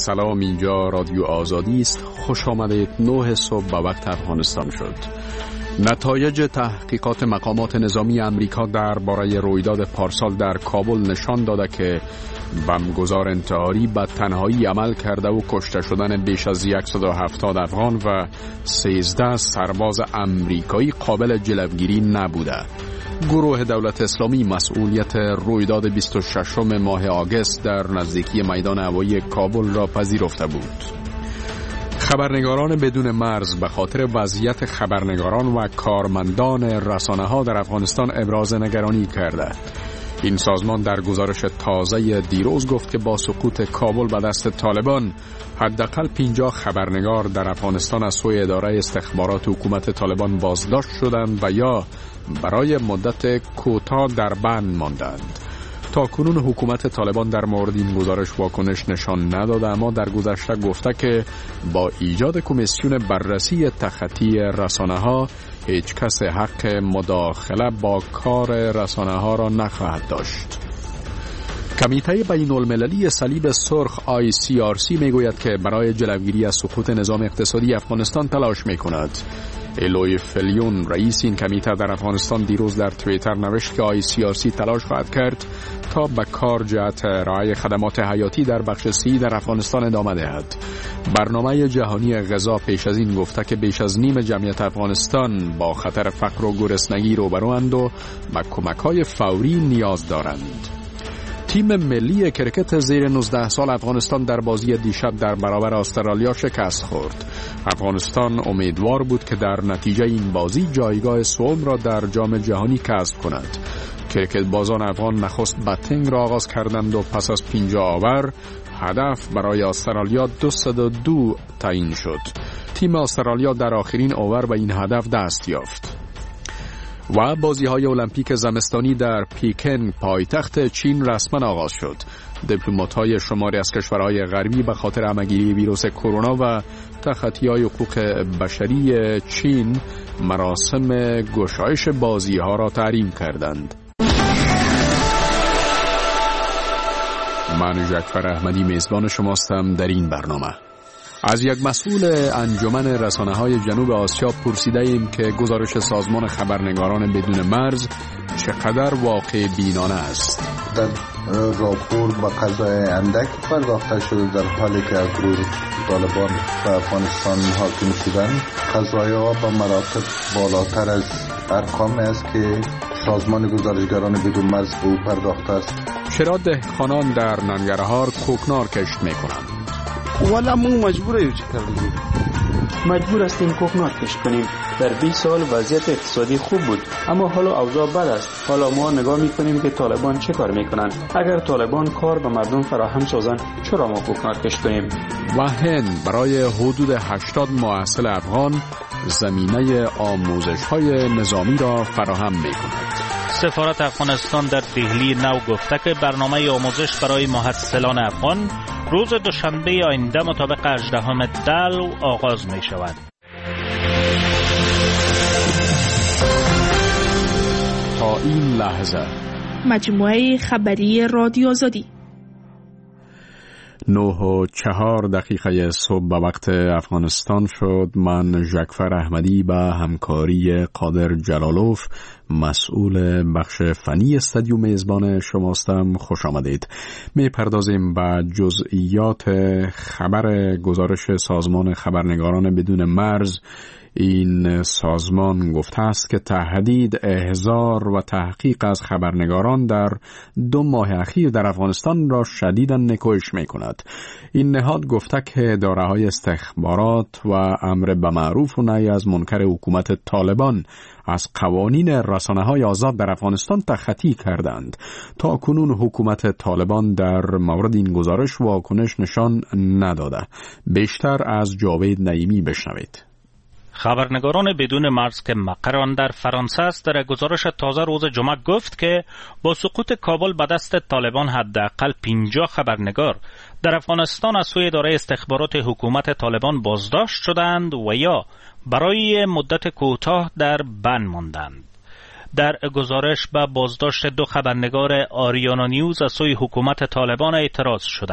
سلام، اینجا رادیو آزادی است. خوش آمدید. 9 صبح به وقت افغانستان شد. نتایج تحقیقات مقامات نظامی امریکا درباره رویداد پارسال در کابل نشان داده که بمبگذار انتحاری به تنهایی عمل کرده و کشته شدن بیش از 170 افغان و 13 سرباز امریکایی قابل جلوگیری نبوده. گروه دولت اسلامی مسئولیت رویداد 26 ماه آگوست در نزدیکی میدان هوایی کابل را پذیرفته بود. خبرنگاران بدون مرز به خاطر وضعیت خبرنگاران و کارمندان رسانه‌ها در افغانستان ابراز نگرانی کرده. این سازمان در گزارش تازه دیروز گفت که با سقوط کابل به دست طالبان حداقل 50 خبرنگار در افغانستان از سوی اداره استخبارات حکومت طالبان بازداشت شدند و یا برای مدت کوتاه در بند ماندند. تا کنون حکومت طالبان در مورد این گزارش واکنش نشان نداده، اما در گذشته گفته که با ایجاد کمیسیون بررسی تخطی رسانه‌ها هیچ کس حق مداخله با کار رسانه‌ها را نخواهد داشت. کمیته بین المللی صلیب سرخ ICRC میگوید که برای جلوگیری از سقوط نظام اقتصادی افغانستان تلاش میکند. الوی فلیون رئیس این کمیته در افغانستان دیروز در توییتر نوشت که ICRC تلاش خواهد کرد تا به کار جهت ارائه خدمات حیاتی در بخش سی در افغانستان ادامه دهد. برنامه جهانی غذا پیش از این گفته که بیش از نیم جمعیت افغانستان با خطر فقر و گرسنگی روبروند و به کمک‌های فوری نیاز دارند. تیم ملی کرکت زیر 19 سال افغانستان در بازی دیشب در برابر استرالیا شکست خورد. افغانستان امیدوار بود که در نتیجه این بازی جایگاه سوم را در جام جهانی کسب کند. کرکت بازان افغان نخست بتینگ را آغاز کردند و پس از 50 آور هدف برای استرالیا 202 تعیین شد. تیم استرالیا در آخرین آور به این هدف دست یافت. و بازی‌های المپیک زمستانی در پیکن پایتخت چین رسما آغاز شد. دیپلمات‌های شماری از کشورهای غربی به خاطر همه‌گیری ویروس کرونا و تخطی‌های حقوق بشری چین مراسم گشایش بازی‌ها را تحریم کردند. من جعفر احمدی میزبان شماستم. در این برنامه از یک مسئول انجمن رسانه‌های جنوب آسیا پرسیده ایم که گزارش سازمان خبرنگاران بدون مرز چقدر واقع بینانه است. در راپور با قضای اندک پرداخته شده در حالی که از روز طالبان به افغانستان حاکم شدند. قضای‌ها با مراتب بالاتر از ارقام است که سازمان گزارشگران بدون مرز به او پرداخته است. چرا دهقانان در ننگرهار کوکنار کشت می‌کنند؟ والا مو مجبوریم چه کنیم؟ مجبور هستیم کوکنار کشت کنیم. در 20 سال وضعیت اقتصادی خوب بود، اما حالا اوضاع بد است. حالا ما نگاه میکنیم که طالبان چه کار میکنند. اگر طالبان کار به مردم فراهم سازند، چرا ما کوکنار کشت کنیم؟ و هند برای حدود 80 محصل افغان زمینه آموزش‌های نظامی را فراهم میکند. سفارت افغانستان در دهلی نو گفته که برنامه آموزش برای محصلان افغان روز دوشنبه آینده مطابق 18 دلو آغاز می شود. تا این لحظه مجموعه خبری رادیو آزادی 9:04 صبح به وقت افغانستان شد. من جعفر احمدی به همکاری قادر جلالوف مسئول بخش فنی استودیو میزبان شماستم. خوش آمدید. می پردازیم به جزئیات خبر گزارش سازمان خبرنگاران بدون مرز. این سازمان گفته است که تهدید، احضار و تحقیق از خبرنگاران در 2 ماه اخیر در افغانستان را شدیداً نکوهش می کند. این نهاد گفته که اداره‌های استخبارات و امر به معروف و نهی از منکر حکومت طالبان از قوانین رسانه‌های آزاد در افغانستان تخطی کردند. تا کنون حکومت طالبان در مورد این گزارش واکنش نشان نداده. بیشتر از جاوید نعیمی بشنوید. خبرنگاران بدون مرز که مقر آن در فرانسه است در گزارش تازه روز جمعه گفت که با سقوط کابل به دست طالبان حداقل 50 خبرنگار در افغانستان از سوی اداره استخبارات حکومت طالبان بازداشت شدند و یا برای مدت کوتاه در بند ماندند. در گزارش به بازداشت 2 خبرنگار آریانا نیوز از سوی حکومت طالبان اعتراض شده.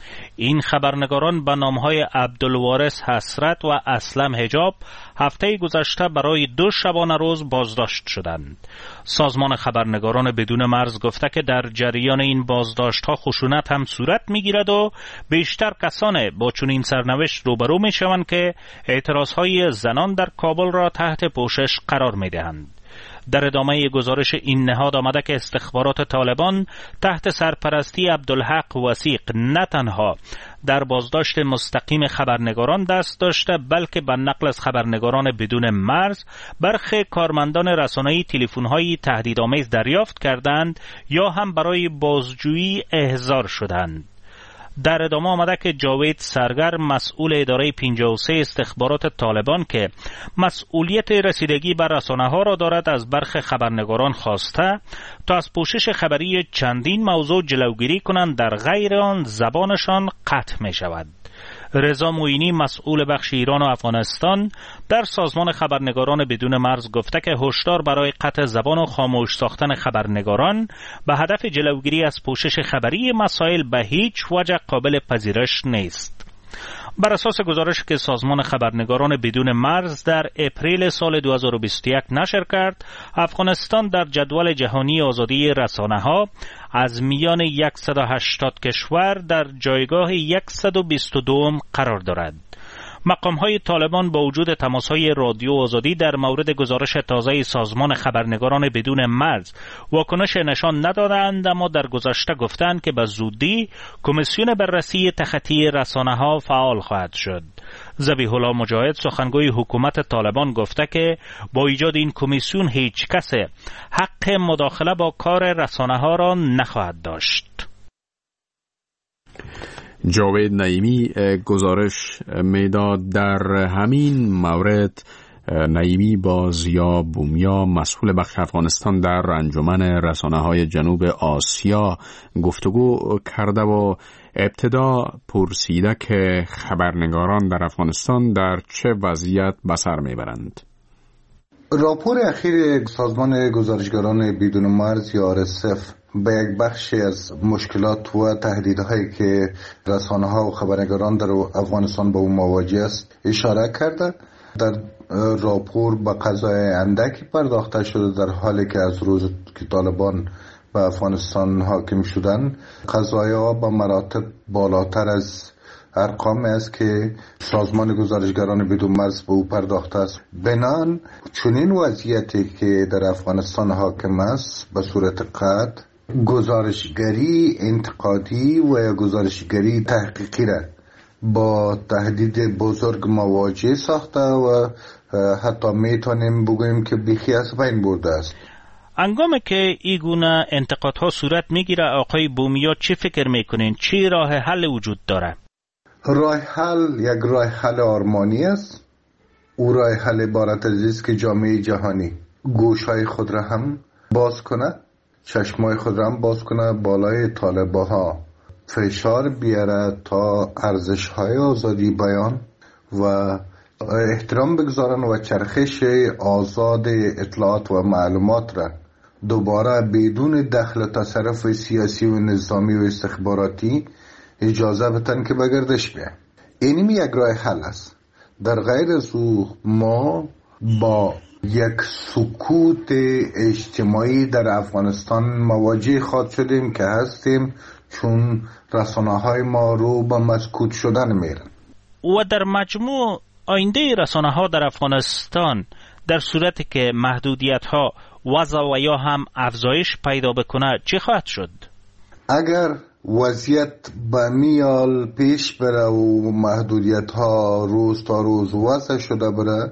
این خبرنگاران به نامهای عبدالوارث حسرت و اسلم حجاب هفته گذشته برای 2 شبانه روز بازداشت شدند. سازمان خبرنگاران بدون مرز گفته که در جریان این بازداشت‌ها خشونت هم صورت می‌گیرد و بیشتر کسان با چنین سرنوشت روبرو می‌شوند که اعتراض‌های زنان در کابل را تحت پوشش قرار می‌دهند. در ادامه گزارش این نهاد آمده که استخبارات طالبان تحت سرپرستی عبدالحق وثیق نه تنها در بازداشت مستقیم خبرنگاران دست داشته، بلکه به نقل از خبرنگاران بدون مرز برخی کارمندان رسانه‌ای تلفن‌های تهدیدآمیز دریافت کردند یا هم برای بازجویی احضار شدند. در ادامه آمده که جاوید سرگر مسئول اداره 53 استخبارات طالبان که مسئولیت رسیدگی بر رسانه‌ها را دارد از برخی خبرنگاران خواسته تا از پوشش خبری چندین موضوع جلوگیری کنند، در غیر آن زبانشان قطع می شود. رضا معینی مسئول بخش ایران و افغانستان در سازمان خبرنگاران بدون مرز گفته که هشدار برای قطع زبان و خاموش ساختن خبرنگاران به هدف جلوگیری از پوشش خبری مسائل به هیچ وجه قابل پذیرش نیست. بر اساس گزارش که سازمان خبرنگاران بدون مرز در اپریل سال 2021 نشر کرد، افغانستان در جدول جهانی آزادی رسانه‌ها از میان 180 کشور در جایگاه 122 قرار دارد. مقام‌های طالبان با وجود تماس‌های رادیو آزادی در مورد گزارش تازه سازمان خبرنگاران بدون مرز واکنش نشان ندادند، اما در گذشته گفتند که به زودی کمیسیون بررسی تخطی رسانه‌ها فعال خواهد شد. ذبیح الله مجاهد سخنگوی حکومت طالبان گفته که با ایجاد این کمیسیون هیچ کس حق مداخله با کار رسانه‌ها را نخواهد داشت. جاوید نعیمی گزارش میداد. در همین مورد نعیمی با زیا بومیا مسئول بخش افغانستان در انجمن رسانه‌های جنوب آسیا گفتگو کرده و ابتدا پرسیده که خبرنگاران در افغانستان در چه وضعیت به سر میبرند. راپور اخیر سازمان گزارشگران بدون مرز یا RSF به یک بخشی از مشکلات و تهدیدهایی که رسانه‌ها و خبرنگاران در افغانستان با اون مواجه است اشاره کرده. در راپور به قضای اندکی پرداخته شده در حالی که از روز که طالبان به افغانستان حاکم شدن قضایا به مراتب بالاتر از ارقام است که سازمان گزارشگران بدون مرز به او پرداخته است. بنان چنین وضعیتی که در افغانستان حاکم است به صورت قطع گزارشگری انتقادی و گزارشگری تحقیقی را با تهدید بزرگ مواجه ساخته و حتی میتونیم بگوییم که بیخی از بین برده است. انگامی که این گونه انتقادها صورت میگیره، آقای بومیا چی فکر میکنین؟ چی راه حل وجود داره؟ راه حل یک راه حل آرمانی است. او راه حل عبارت از است که جامعه جهانی گوشهای خود را هم باز کنه، چشمای خود را هم باز کنه، بالای طالبان‌ها فشار بیاره تا ارزش‌های آزادی بیان و احترام بگذارن و چرخش آزاد اطلاعات و معلومات را دوباره بدون دخل و تصرف سیاسی و نظامی و استخباراتی اجازه بدن که بگردش بیه. اینمی یک راه حل است. در غیر از او ما با یک سکوت اجتماعی در افغانستان مواجه خواهد شدیم که هستیم، چون رسانه‌های ما رو به مسکوت شدن میرن. و در مجموع آینده رسانه‌ها در افغانستان در صورتی که محدودیت‌ها وضع و یا هم افزایش پیدا بکنه چی خواهد شد؟ اگر وضعیت به میال پیش بره و محدودیت‌ها روز تا روز وضع شده بره،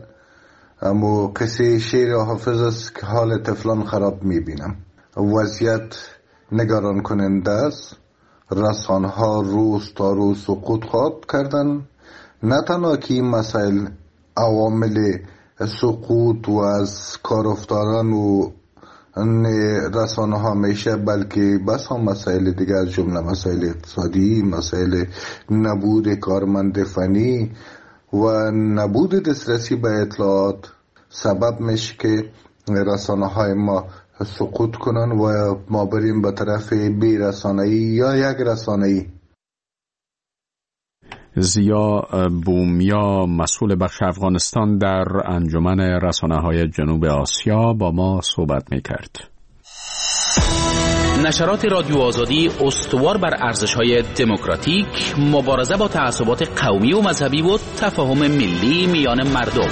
اما قصه شعر حافظ است که حال طفلان خراب میبینم. وضعیت نگران کننده است. رسانه‌ها روز تا روز سقوط خواهد کردن. نه تنها که این مسائل عوامل سقوط و از کار افتادن و رسانه‌ها میشه، بلکه بس هم مسائل دیگر از جمله مسائل اقتصادی، مسائل نبود کارمند فنی و نبود دسترسی به اطلاعات سبب میشه که رسانه‌های ما سقوط کنن و ما بریم به طرف بی رسانه‌ای یا یک رسانه‌ای. زیا بومیا مسئول بخش افغانستان در انجمن رسانه‌های جنوب آسیا با ما صحبت می‌کرد. نشرات رادیو آزادی استوار بر ارزش‌های دموکراتیک، مبارزه با تعصبات قومی و مذهبی و تفاهم ملی میان مردم.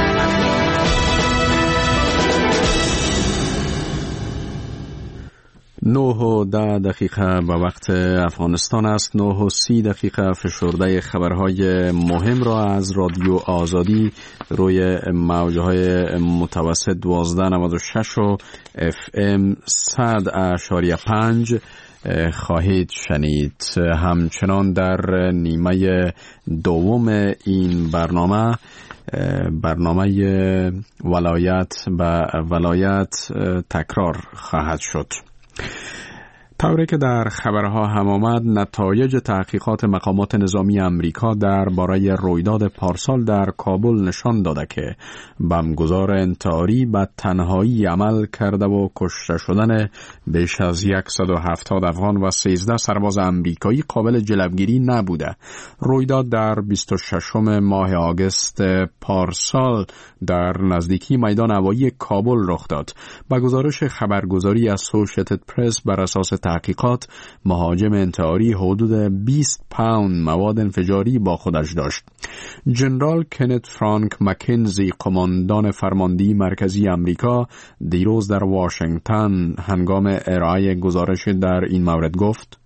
9:10 به وقت افغانستان است. 9:30 فشرده خبرهای مهم را از رادیو آزادی روی موجهای متوسط 1296 و FM 100.5 خواهید شنید. همچنان در نیمه دوم این برنامه ولایت به ولایت تکرار خواهد شد. طوری که در خبرها هم آمد، نتایج تحقیقات مقامات نظامی امریکا درباره رویداد پارسال در کابل نشان داده که بمبگذار انتحاری به تنهایی عمل کرده و کشته شدن بیش از 170 افغان و 13 سرباز امریکایی قابل جلوگیری نبوده. رویداد در 26 ماه آگوست پارسال در نزدیکی میدان هوایی کابل رخ داد. با گزارش خبرگزاری اسوسییتد پرس، بر اساس تحقیقات مهاجم انتحاری حدود 20 پوند مواد انفجاری با خودش داشت. جنرال کنت فرانک مکنزی، قماندان فرماندهی مرکزی امریکا، دیروز در واشنگتن هنگام ارائه گزارش در این مورد گفت: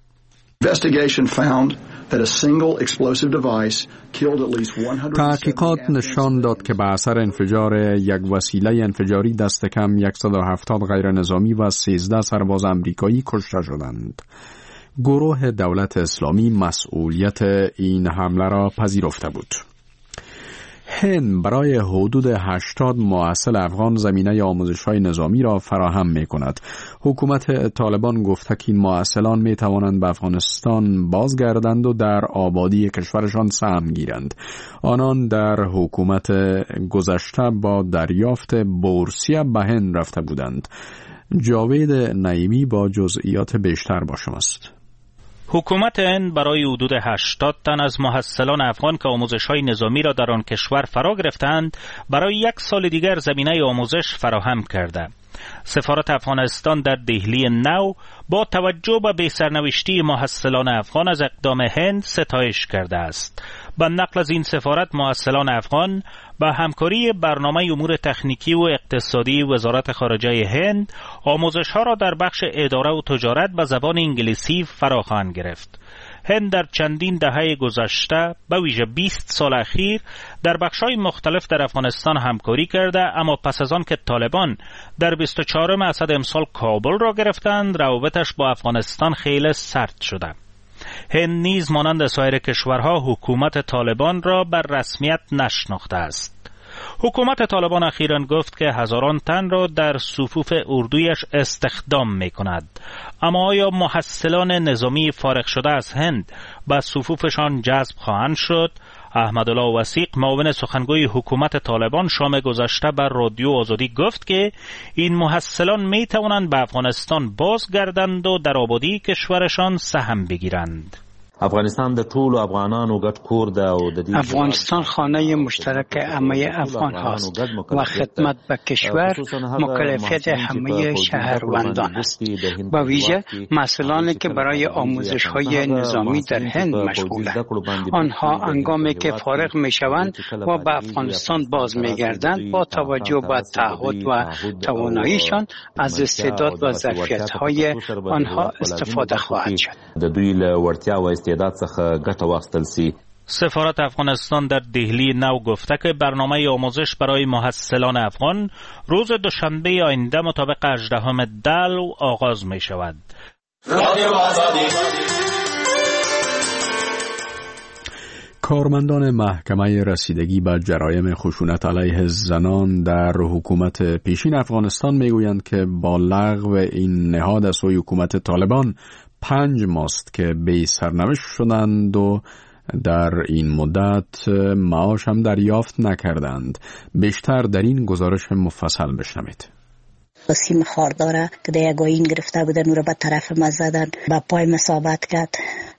تحقیقات نشان داد که به اثر انفجار یک وسیله انفجاری دست کم 170 غیر نظامی و 13 سرباز امریکایی کشته شدند. گروه دولت اسلامی مسئولیت این حمله را پذیرفته بود. هند برای حدود 80 مؤصل افغان زمینه آموزش‌های نظامی را فراهم می‌کند. حکومت طالبان گفته که این مؤصلان می‌توانند به افغانستان بازگردند و در آبادی کشورشان سهم گیرند. آنان در حکومت گذشته با دریافت بورسیه به هند رفته بودند. جاوید نعیمی با جزئیات بیشتر با شماست. حکومت هند برای حدود 80 تن از محصلان افغان که آموزش‌های نظامی را در آن کشور فرا گرفتند، برای 1 سال دیگر زمینه آموزش فراهم کرده. سفارت افغانستان در دهلی نو با توجه به بی‌سرنوشتی محصلان افغان از اقدام هند ستایش کرده است. با نقل از این سفارت، محصلان افغان با همکاری برنامه امور تکنیکی و اقتصادی وزارت خارجه هند آموزش‌ها را در بخش اداره و تجارت به زبان انگلیسی فرا خواهند گرفت. هند در چندین دهه گذشته به ویژه 20 سال اخیر در بخش‌های مختلف در افغانستان همکاری کرده، اما پس از آن که طالبان در 24 اسد امسال کابل را گرفتند، روابطش با افغانستان خیلی سرد شده. هند نیز مانند سایر کشورها حکومت طالبان را بر رسمیت نشناخته است. حکومت طالبان اخیراً گفت که هزاران تن را در صفوف اردویش استخدام می کند. اما آیا محصلان نظامی فارغ شده از هند به صفوفشان جذب خواهند شد؟ احمدالله وثیق، معاون سخنگوی حکومت طالبان، شام گذشته بر رادیو آزادی گفت که این محصلان می توانند به افغانستان بازگردند و در آبادی کشورشان سهم بگیرند. افغانستان د ټولو افغانانو ګډ کور ده او د دې افغانستان خانه مشترک همه افغان هاست و خدمت به کشور مکلفیت همه شهروندان است. با ویژه مسئولانی که برای آموزش های نظامی در هند مشغولند، آنها هنگامی که فارغ می شوند و به افغانستان باز می گردند، با توجه به تعهد و تواناییشان از استعداد و ظرفیت های آنها استفاده خواهد شد. د دوی له وړتیا و استعداد څخه ګټه واخیستل سي. سفارت افغانستان در دهلی نو گفته که برنامه آموزش برای محصلان افغان روز دوشنبه آینده مطابق 18 دلو آغاز می شود. کارمندان محکمه رسیدگی به جرایم خشونت علیه زنان در حکومت پیشین افغانستان میگویند که با لغو این نهاد از سوی حکومت طالبان 5 ماست که بی سرنوشت شدند و در این مدت معاش هم دریافت نکردند. بیشتر در این گزارش مفصل بشنوید. سیم خارداره که دیگه این گرفته بودن او را به طرف ما زدن، به پای ثابت کرد.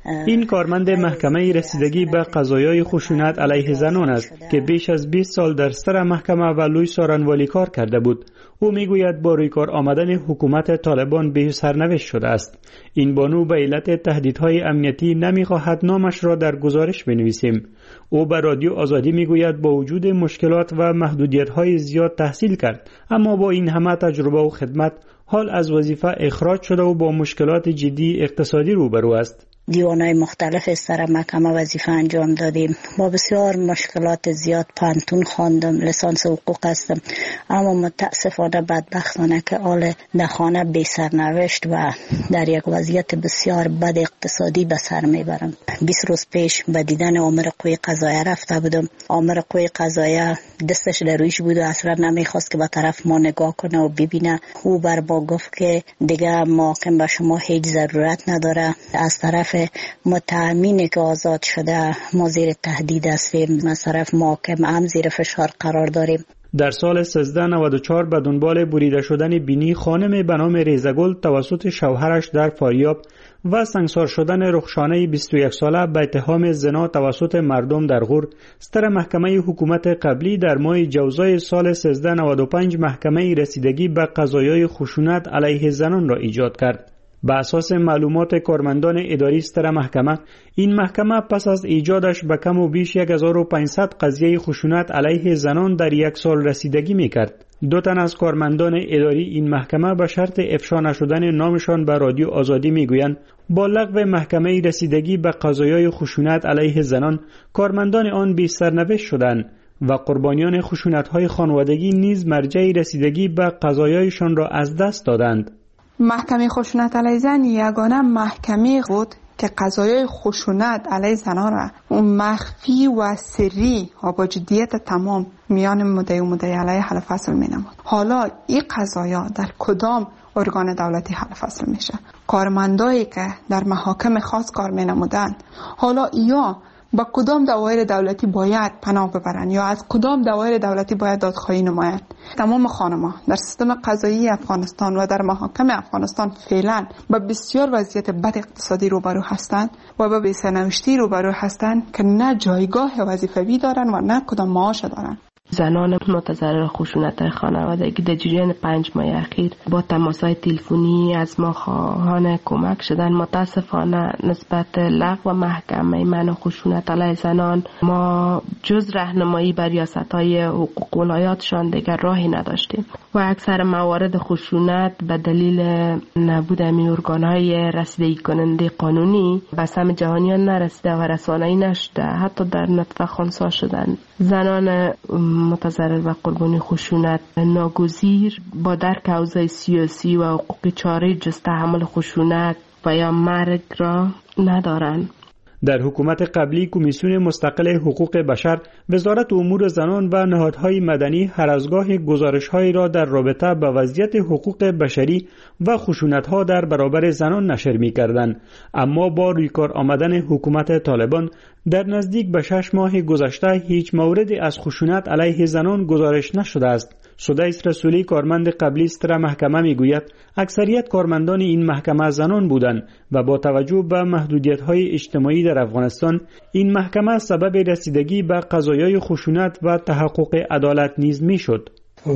این کارمند محکمه رسیدگی به قضایای خشونت علیه زنان است که بیش از 20 سال در سر محکمه و لوی سارنوالی کار کرده بود. او میگوید با روی کار آمدن حکومت طالبان به سرنوشت شده است. این بانو به علت تهدیدهای امنیتی نمیخواهد نامش را در گزارش بنویسیم. او به رادیو آزادی میگوید با وجود مشکلات و محدودیت‌های زیاد تحصیل کرد، اما با این همه تجربه و خدمت حال از وظیفه اخراج شده و با مشکلات جدی اقتصادی روبرو است. دیوانهای مختلف سر محکمه وظیفه انجام دادیم. با بسیار مشکلات زیاد پانتون خواندم، لیسانس حقوق هستم، اما متاسفانه بدبختانه که حال در خانه بی سرنوشت و در یک وضعیت بسیار بد اقتصادی به سر میبرم. 20 روز پیش به دیدن آمر قوی قضاییه رفته بودم. آمر قوی قضاییه دستش در رویش بود و اصلا نمیخواست که به طرف ما نگاه کنه و ببینه. او بر ما گفت که دیگه محاکم به شما هیچ ضرورت نداره. از طرف متهمینی که آزاد شده ما زیر تهدید هستیم، از طرف محاکم هم زیر فشار قرار داریم. در سال 1394 به دنبال بریده شدن بینی خانم به نام ریزگل توسط شوهرش در فاریاب و سنگسار شدن رخشانه 21 ساله به اتهام زنا توسط مردم در غور، سر محکمه حکومت قبلی در ماه جوزای سال 1395 محکمه رسیدگی به قضایای خشونت علیه زنان را ایجاد کرد. به اساس معلومات کارمندان اداری سر محکمه، این محکمه پس از ایجادش به کم و بیش 1500 قضیه خشونت علیه زنان در یک سال رسیدگی میکرد. 2 تن از کارمندان اداری این محکمه به شرط افشا نشدن نامشان به رادیو آزادی میگویند با لغو محکمه رسیدگی به قضایای خشونت علیه زنان، کارمندان آن بی سرنوشت شدند و قربانیان خشونت‌های خانوادگی نیز مرجع رسیدگی به قضایایشان را از دست دادند. محکمه خشونت علیه زن یگانه محکمه بود که قضایای خشونت علیه زنان را اون مخفی و سری و با جدیت تمام میان مدعی و مدعی علیه حل فصل می نمود. حالا این قضایا در کدام ارگان دولتی حل فصل میشه؟ کارمندایی که در محاکم خاص کار می نمودند حالا یا با کدام دوایر دولتی باید پناه ببرند یا از کدام دوایر دولتی باید دادخواهی نمایند؟ تمام خانم‌ها در سیستم قضایی افغانستان و در محاکم افغانستان فعلا با بسیار وضعیت بد اقتصادی روبرو هستند و با بی‌سرنوشتی روبرو هستند که نه جایگاه وظیفوی دارند و نه کدام معاش دارند. زنان متضرر خشونت خانوادگی در جریان 5 ماه اخیر با تماس‌های تلفنی از ما خواهان کمک شدن. متاسفانه نسبت لغو محکمه منع خشونت علیه زنان ما جز راهنمایی بر ریاست‌های حقوق ولایاتشان دیگر راهی نداشتیم و اکثر موارد خشونت به دلیل نبود ارگان‌های رسیدگی کننده قانونی به سهم جهانیان نرسیده و رسانه‌ای نشده، حتی در نطفه خنثی شدن. زنان متضرر و قربانی خشونت ناگزیر با درک اوضاع سیاسی و حقوقی چاره جز تحمل خشونت و یا مرگ را ندارند. در حکومت قبلی کمیسیون مستقل حقوق بشر، وزارت امور زنان و نهادهای مدنی هر از گاه گزارش‌هایی را در رابطه با وضعیت حقوق بشری و خشونت‌ها در برابر زنان نشر می‌کردند، اما با رویکار آمدن حکومت طالبان در نزدیک به 6 ماه گذشته هیچ موردی از خشونت علیه زنان گزارش نشده است. سدیس رسولی کارمند قبلی سر محکمه میگوید اکثریت کارمندان این محکمه زنان بودند و با توجه به محدودیت‌های اجتماعی در افغانستان این محکمه سبب رسیدگی به قضایای خشونت و تحقق عدالت نیز میشد.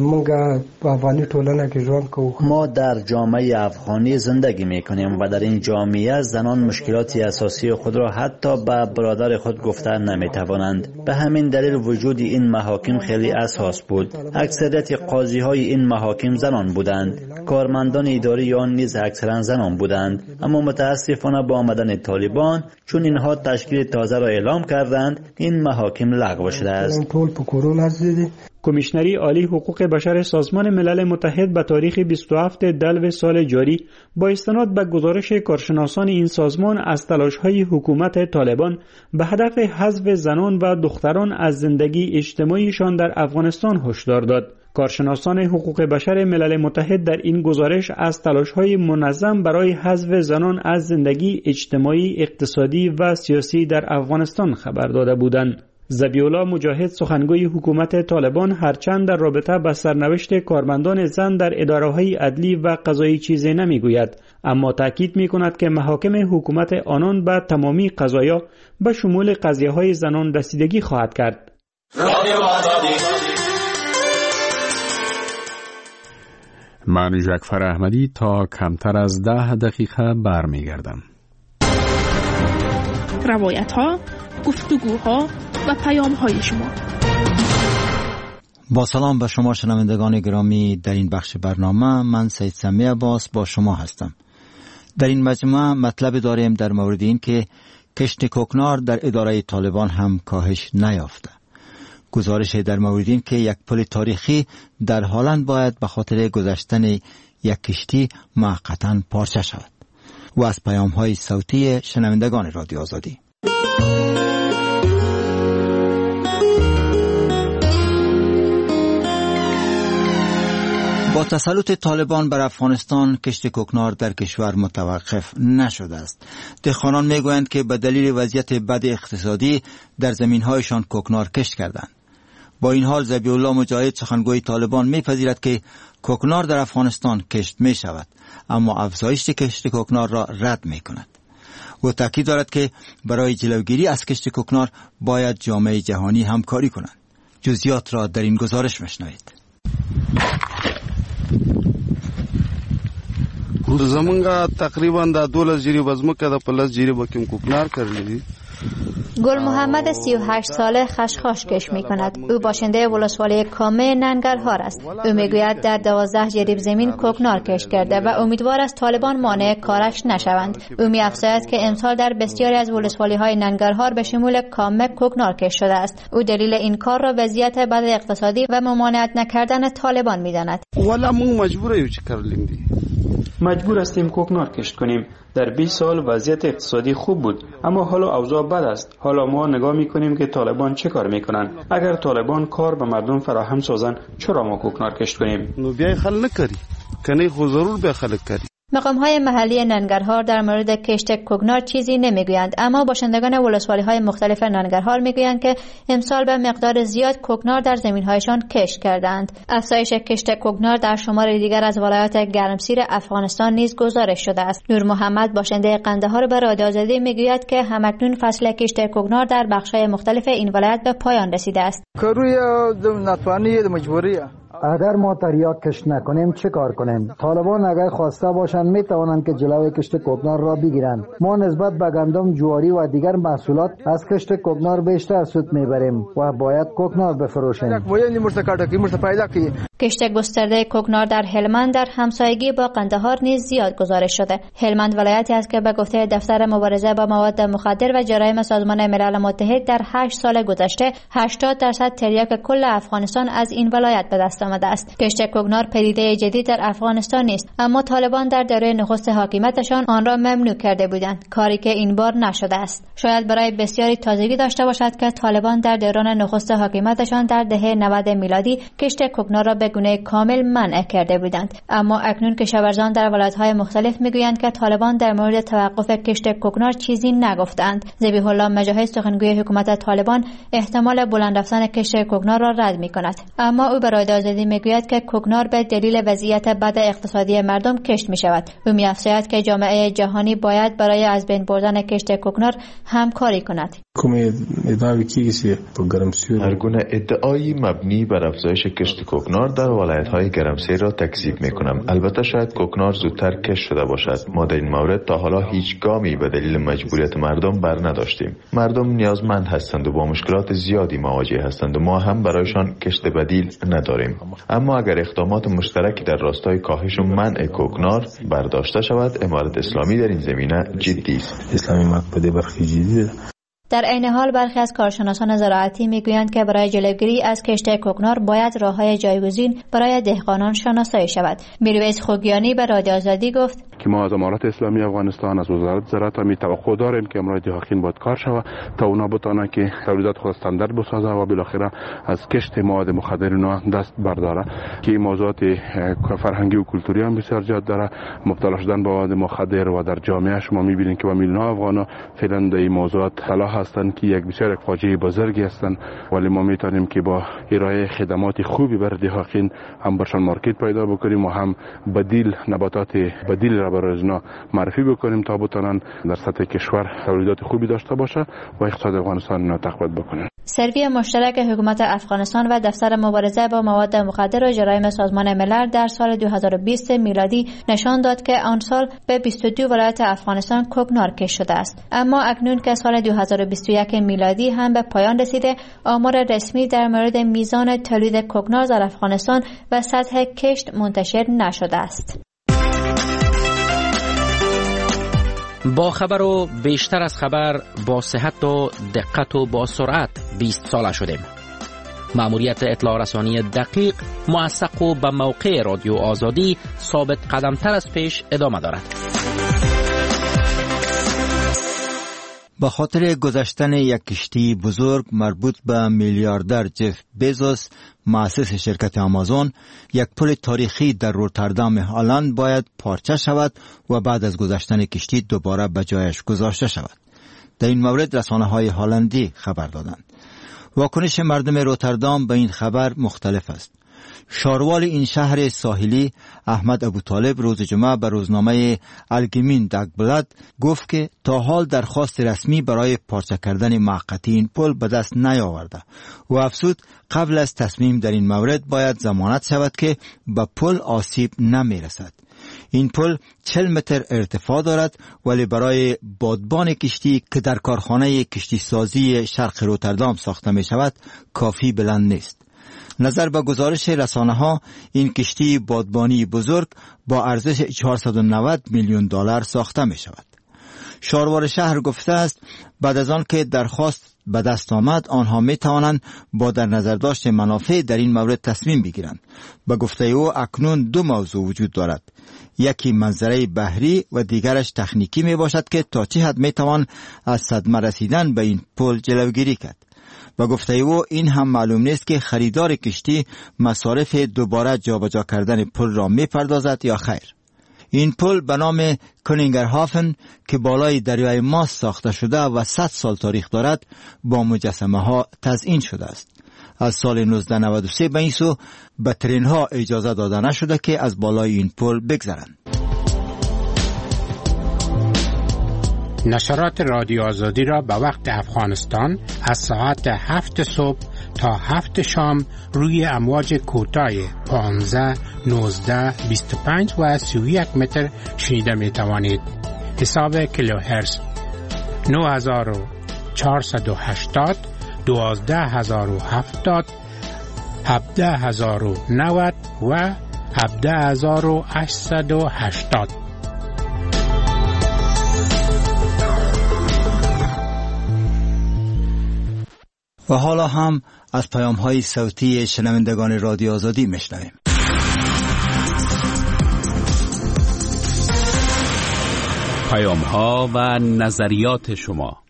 ما در جامعه افغانی زندگی میکنیم و در این جامعه زنان مشکلات اساسی خود را حتی به برادر خود گفته نمیتوانند. به همین دلیل وجود این محاکم خیلی اساس بود. اکثریت قاضی های این محاکم زنان بودند. کارمندان اداری آن نیز اکثرا زنان بودند، اما متاسفانه با آمدن طالبان چون اینها تشکیل تازه را اعلام کردند این محاکم لغو شده است. کمیشنری عالی حقوق بشر سازمان ملل متحد به تاریخ 27 دلو سال جاری با استناد به گزارش کارشناسان این سازمان از تلاش‌های حکومت طالبان به هدف حذف زنان و دختران از زندگی اجتماعیشان در افغانستان هشدار داد. کارشناسان حقوق بشر ملل متحد در این گزارش از تلاش‌های منظم برای حذف زنان از زندگی اجتماعی، اقتصادی و سیاسی در افغانستان خبر داده بودند. ذبیح‌الله مجاهد سخنگوی حکومت طالبان هرچند در رابطه با سرنوشت کارمندان زن در اداره‌های عدلی و قضایی چیزی نمیگوید، اما تاکید می‌کند که محاکم حکومت آنان به تمامی قضایا به شمول قضیه‌های زنان رسیدگی خواهد کرد. من جعفر احمدی تا کمتر از 10 دقیقه برمیگردم. روایت‌ها، گفتگوها و پیام‌های شما. با سلام به شما شنوندگان گرامی، در این بخش برنامه من سید سمی عباس با شما هستم. در این مجموعه مطلب داریم در مورد این که کشت کوکنار در اداره طالبان هم کاهش نیافته. گزارش در مورد این که یک پل تاریخی در هلند باید به خاطر گذشتن یک کشتی موقتا پارچه شود و از پیام‌های صوتی شنوندگان رادیو آزادی. با تسلط طالبان بر افغانستان کشت کوکنار در کشور متوقف نشده است. دهقانان میگویند که به دلیل وضعیت بد اقتصادی در زمین‌هایشان کوکنار کشت کردند. با این حال ذبیح‌الله مجاهد سخنگوی طالبان میپذیرد که کوکنار در افغانستان کشت می شود، اما افزایش کشت کوکنار را رد می کند. و تاکید دارد که برای جلوگیری از کشت کوکنار باید جامعه جهانی همکاری کنند. جزئیات را در این گزارش مشنوید. زمونږ تقریبا د 12 جری وزمکه د 15 جری بکیم کوکنار کړلی. گل محمد 38 ساله خشخاش کش می کند. او باشنده ولسوالی کامه ننگرهار است. او میگوید در 12 جریب زمین کوکنار کش کرده و امیدوار است طالبان مانع کارش نشوند. او می‌افزاید که امسال در بسیاری از ولسوالی های ننگرهار به شمول کامه کوکنار کش شده است. او دلیل این کار را وضعیت بد اقتصادی و ممانعت نکردن طالبان می‌داند. والا مو مجبوره یو چی کردیم دی. مجبور هستیم کوکنار کشت کنیم. در 20 سال وضعیت اقتصادی خوب بود، اما حالا اوضاع بد است. حالا ما نگاه میکنیم که طالبان چه کار میکنن. اگر طالبان کار به مردم فراهم سازن، چرا ما کوکنار کشت کنیم؟ نو بیا خل نکری کنه خو ضرور به خلک کری. مقام‌های محلی ننگرهار در مورد کشت کوکنار چیزی نمیگویند، اما باشندگان ولسوالی‌های مختلف ننگرهار میگویند که امسال به مقدار زیاد کوکنار در زمین‌هایشان کشت کردند. افزایش کشت کوکنار در شمار دیگر از ولایات گرمسیر افغانستان نیز گزارش شده است. نور محمد باشنده قندهار به رادیو آزادی میگوید که همکنون فصل کشت کوکنار در بخش‌های مختلف این ولایت به پایان رسیده است. کروی ناتوانی مجبوریه. اگر ما تریاک کشت نکنیم چه کار کنیم؟ طالبان اگر خواسته باشند می توانند که جلوی کشت کوکنار را بگیرند. ما نسبت به گندم، جواری و دیگر محصولات از کشت کوکنار بیشتر سود میبریم و باید کوکنار بفروشیم. کشت گسترده کوکنار در هلمند در همسایگی با قندهار نیز زیاد گزارش شده. هلمند ولایتی است که به گفته دفتر مبارزه با مواد مخدر و جرایم سازمان ملل متحد در 8 سال گذشته 80% تریاک کل افغانستان از این ولایت به دست آمده است. کشت کوکنار پدیده جدید در افغانستان نیست، اما طالبان در دوره نخست حاکمیتشان آن را ممنوع کرده بودند، کاری که این بار نشده است. شاید برای بسیاری تازگی داشته باشد که طالبان در دوران نخست حاکمیتشان در دهه 90 میلادی کشت کوکنار را به گونه کامل منع کرده بودند، اما اکنون کشاورزان در ولایت‌های مختلف میگویند که طالبان در مورد توقف کشت کوکنار چیزی نگفتند. ذبیح‌الله مجاهد سخنگوی حکومت طالبان احتمال بلند رفتن کشت کوکنار را رد می‌کند، اما او به رادیو آزادی میگوید که کوکنار به دلیل وضعیت بد اقتصادی مردم کشت می‌شود. او می‌افزاید که جامعه جهانی باید برای از بین بردن کشت کوکنار همکاری کند. هر گونه ادعایی مبنی بر افزایش کشت کوکنار در ولایت‌های گرمسیر را تکذیب می‌کنم. البته شاید کوکنار زودتر کشت شده باشد. ما در این مورد تا حالا هیچ گامی به دلیل مجبوریت مردم بر نداشتیم. مردم نیازمند هستند و با مشکلات زیادی مواجه هستند و ما هم برایشان کشت بدیل نداریم. اما اگر اقدامات مشترکی در راستای کاهش و منع کوکنار برداشته شود، امارت اسلامی در این زمینه جدی است. اسلامی مقبوله برخی جدی. در عین حال برخی از کارشناسان زراعتی میگویند که برای جلوگیری از کشت کوکنار باید راه‌های جایگزین برای دهقانان شناسایی شود. میرویس خوگیانی به رادیو آزادی گفت که که ما از امارت اسلامی افغانستان، از وزارت زراعت می توقع داریم که امرای دهاقین باید کار شود تا اونا بتونه که تولیدات خود استاندارد بسازه و بالاخره از کشت مواد مخدر اینا دست برداره که موضوعات فرهنگی و کلتوری هم بسیار زیاد داره. مبتلا شدن به مواد مخدر و در جامعه شما می‌بینید که میلیون ها افغان فعلا در این موضوعات تلاش هستند که یک بسیار فاجعه بزرگی هستند، ولی ما میتونیم که با ارائه خدمات خوبی بر دهاقین هم برشان مارکت پیدا بکنیم و هم بدیل نباتات بدیل را برای اونا معرفی بکنیم تا بتونن در سطح کشور تولیدات خوبی داشته باشه و اقتصاد افغانستان را تقویت بکنه. سروی مشترک حکومت افغانستان و دفتر مبارزه با مواد مخدر و جرایم سازمان ملل در سال 2020 میلادی نشان داد که آن سال به 22 ولایت افغانستان کوکنار کشت شده است. اما اکنون که سال 2021 میلادی هم به پایان رسیده، آمار رسمی در مورد میزان تولید کوکنار در افغانستان و سطح کشت منتشر نشده است. با خبر و بیشتر از خبر، با صحت و دقت و با سرعت 20 ساله شدیم. مأموریت اطلاع رسانی دقیق، موثق و به موقع رادیو آزادی ثابت قدمتر از پیش ادامه دارد. با خاطر گذشتن یک کشتی بزرگ مربوط به میلیاردر جف بیزوس، مؤسس شرکت آمازون، یک پل تاریخی در روتردام هلند باید پارچه شود و بعد از گذشتن کشتی دوباره به جایش گذاشته شود. در این مورد رسانه‌های هلندی خبر دادند. واکنش مردم روتردام به این خبر مختلف است. شاروال این شهر ساحلی احمد ابوطالب روز جمعه به روزنامه الگمین داگبلاد گفت که تا حال درخواست رسمی برای پارچه کردن موقتی این پل به دست نیاورده و افزود قبل از تصمیم در این مورد باید ضمانت شود که به پل آسیب نمیرسد. این پل 40 متر ارتفاع دارد ولی برای بادبان کشتی که در کارخانه کشتی سازی شرق روتردام ساخته می شود کافی بلند نیست. نظر به گزارش رسانه‌ها این کشتی بادبانی بزرگ با ارزش 490 میلیون دلار ساخته می شود. شاروار شهر گفته است بعد از آن که درخواست به دست آمد آنها می توانند با در نظر داشت منافع در این مورد تصمیم بگیرند. به گفته او اکنون دو موضوع وجود دارد، یکی منظره بحری و دیگرش تکنیکی می باشد که تا چه حد می توان از صدمه رسیدن به این پل جلوگیری کرد. و گفته او این هم معلوم نیست که خریدار کشتی مصارف دوباره جابجا کردن پل را می پردازد یا خیر. این پل به نام کنینگرهافن که بالای دریای ماس ساخته شده و 100 سال تاریخ دارد با مجسمه ها تزیین شده است. از سال 1993 به این سو به ترین ها اجازه داده نشده که از بالای این پل بگذرند. نشرات رادیو آزادی را به وقت افغانستان از ساعت 7 صبح تا 7 شام روی امواج کوتاه 15, 19, 25 و 31 متر شنیده می توانید. حساب کیلوهرتز 9480, 12070, 17090 و 17880. و حالا هم از پیام‌های صوتی شنوندگان رادیو آزادی میشنویم. پیام‌ها و نظریات شما.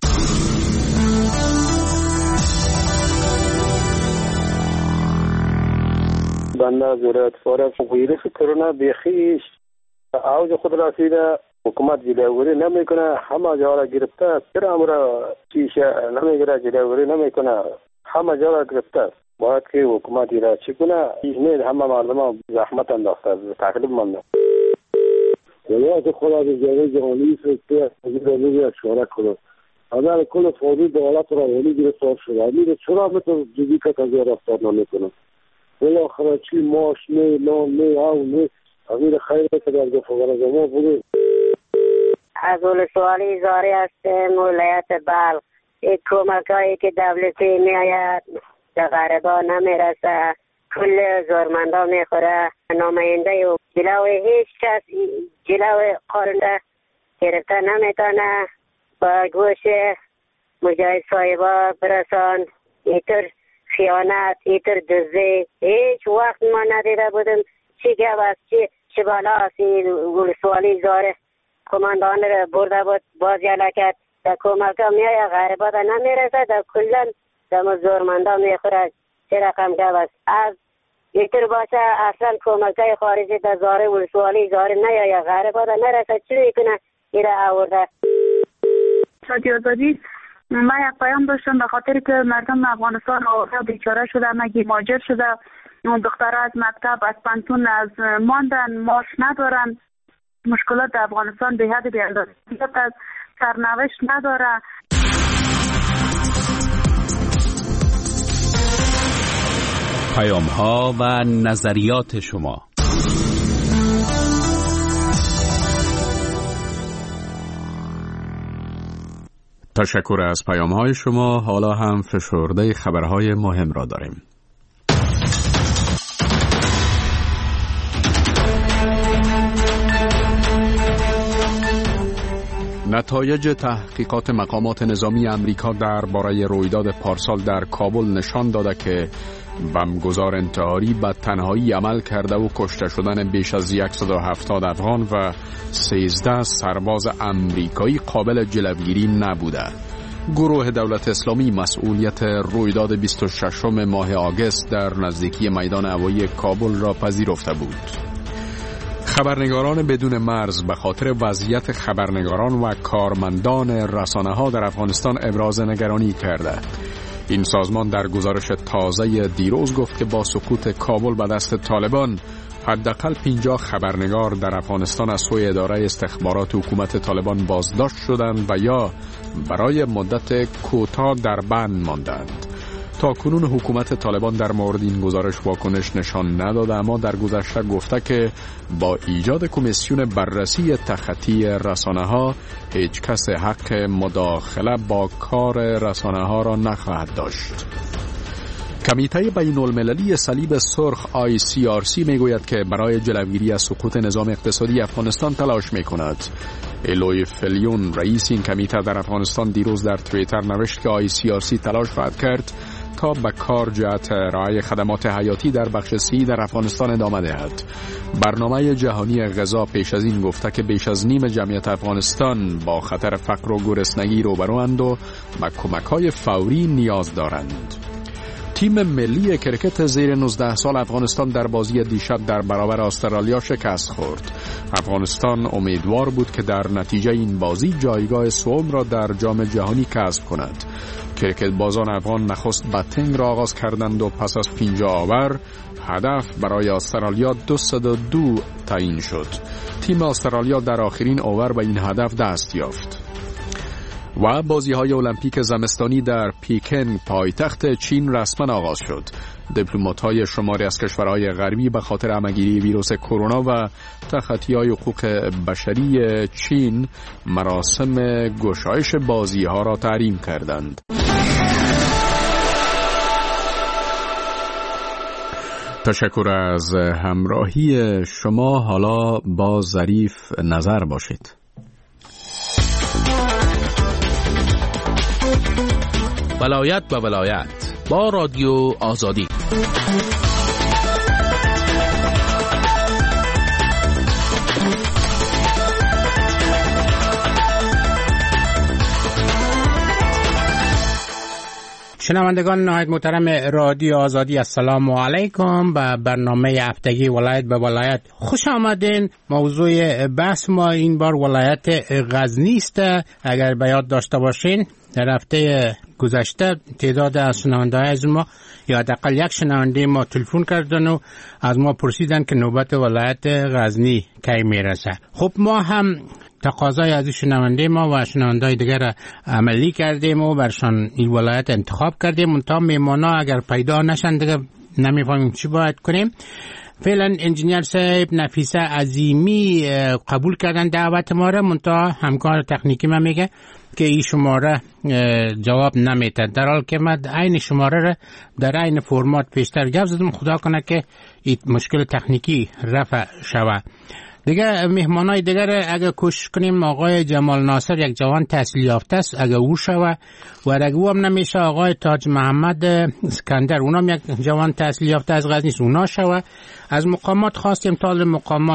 بنده زورت فارغ ویروس کرونا بیخی اوج خود رسیده، حکومت جلوگیری نمیکنه، همه جا را گرفته است. چرا امر چیشه نمیگیره، جلوگیری نمیکنه، همه جا را گرفته است. باید که حکومت را چی کنه؟ این همه مردم زحمت انداخته است، تقریبا مانده. ولایت خود از جای جهانی سکته از روی اشاره کنه. اگر کل فوری دولت را ولی گرفتار شده، امیر چرا مثل جدی که تازه رفتار نمیکنه؟ بالاخره چی ماش نه، نان نه، او نه، امیر خیلی که در دفعه ما بوده. از ولسوالی زاری هستیم ولایت بلخ. این کمکایی که دولتی میآید در غریبا نمیرسه، کل زورمندا میخوره. نماینده و جلوی هیچ کس جلوی قانون گرفته نمیتونه. با گوش مجاهد صاحبا برسان، اینطور خیانت، اینطور دزدی هیچ وقت ما ندیده بودیم. چی گفت است، چی بالا است این ولسوالی زاره کماندان را برده بود باز یلکت در کمک ها میای غریبات نمیرسه در کلن در زورمنده میخوره چه رقم گب است از یکتر باشه اصلا کمک های خارجی در زاره ولسوالی زاره نیای غریبات نرسه چی کنه ایره آورده شادی آزادی. من یک پیام داشتم به خاطر که مردم افغانستان آورده بیچاره شده مگی ماجر شده دخترها از مکتب از پانتون از ماندن معاش ندارن مشکلات در افغانستان به حد بی‌اندازه از سرنوشت نداره. پیام ها و نظریات شما. تشکر از پیام های شما. حالا هم فشرده خبرهای مهم را داریم. نتایج تحقیقات مقامات نظامی امریکا درباره رویداد پارسال در کابل نشان داده که بمبگذار انتحاری به تنهایی عمل کرده و کشته شدن بیش از 170 افغان و 13 سرباز امریکایی قابل جلوگیری نبوده. گروه دولت اسلامی مسئولیت رویداد 26 ماه آگوست در نزدیکی میدان هوایی کابل را پذیرفته بود. خبرنگاران بدون مرز به خاطر وضعیت خبرنگاران و کارمندان رسانه‌ها در افغانستان ابراز نگرانی کرده. این سازمان در گزارش تازه دیروز گفت که با سقوط کابل به دست طالبان حداقل 50 خبرنگار در افغانستان از سوی اداره استخبارات حکومت طالبان بازداشت شدند و یا برای مدت کوتاه در بند ماندند. تا کنون حکومت طالبان در مورد این گزارش واکنش نشان نداده، اما در گذشته گفته که با ایجاد کمیسیون بررسی تخطی رسانه‌ها هیچ کس حق مداخله با کار رسانه‌ها را نخواهد داشت. کمیته بین المللی صلیب سرخ ICRC میگوید که برای جلوگیری از سقوط نظام اقتصادی افغانستان تلاش میکند. الوی فلیون رئیس این کمیته در افغانستان دیروز در توییتر نوشت که ICRC تلاش خواهد کرد تا به کار جهت ارائه خدمات حیاتی در بخش سی در افغانستان ادامه دهد. برنامه جهانی غذا پیش از این گفته که بیش از نیم جمعیت افغانستان با خطر فقر و گرسنگی روبروند و به کمک‌های فوری نیاز دارند. تیم ملی کرکت زیر 19 سال افغانستان در بازی دیشب در برابر استرالیا شکست خورد. افغانستان امیدوار بود که در نتیجه این بازی جایگاه سوم را در جام جهانی کسب کند. کرکت بازان افغان نخست بتنگ را آغاز کردند و پس از 50 آور هدف برای استرالیا 202 تعیین شد. تیم استرالیا در آخرین اوور به این هدف دست یافت. و بازی‌های المپیک زمستانی در پیکن پایتخت چین رسما آغاز شد. دیپلمات‌های شماری از کشورهای غربی به خاطر همه‌گیری ویروس کرونا و تخطی‌های حقوق بشری چین مراسم گشایش بازی‌ها را تحریم کردند. تشکر از همراهی شما. حالا با ظریف نظر باشید. ولایت به ولایت با رادیو آزادی. شنوندگان نهایت محترم رادیو آزادی، السلام علیکم. به برنامه هفتگی ولایت به ولایت خوش آمدین. موضوع بحث ما این بار ولایت غزنی است. اگر به یاد داشته باشین در هفته گذشته تعداد از شنونده‌های از ما یا حداقل یک شنونده ما تلفن کردن و از ما پرسیدن که نوبت ولایت غزنی کی میرسه. خب ما هم تقاضای از شنونده ما و شنونده‌های دیگر عملی کردیم و برشان این ولایت انتخاب کردیم. منتها میمانا اگر پیدا نشن دیگه نمیفهمیم چی باید کنیم. فعلا انجینیر صاحب نفیسه عظیمی قبول کردن دعوت ما را، منتها همکار تکنیکی ما میگه که این شماره جواب نمیده، در حال که من عین شماره را در عین فرمات پیشتر گفت زدم. خدا کنه که این مشکل تکنیکی رفع شود. دیگه مهمانای دیگر اگه کوشش کنیم آقای جمال ناصر یک جوان تحصیل یافته است اگه او شوه و اگه او هم نمیشه آقای تاج محمد اسکندر اونم یک جوان تحصیل یافته از غزنی اونا شوه. از مقامات خواستیم تا مقامات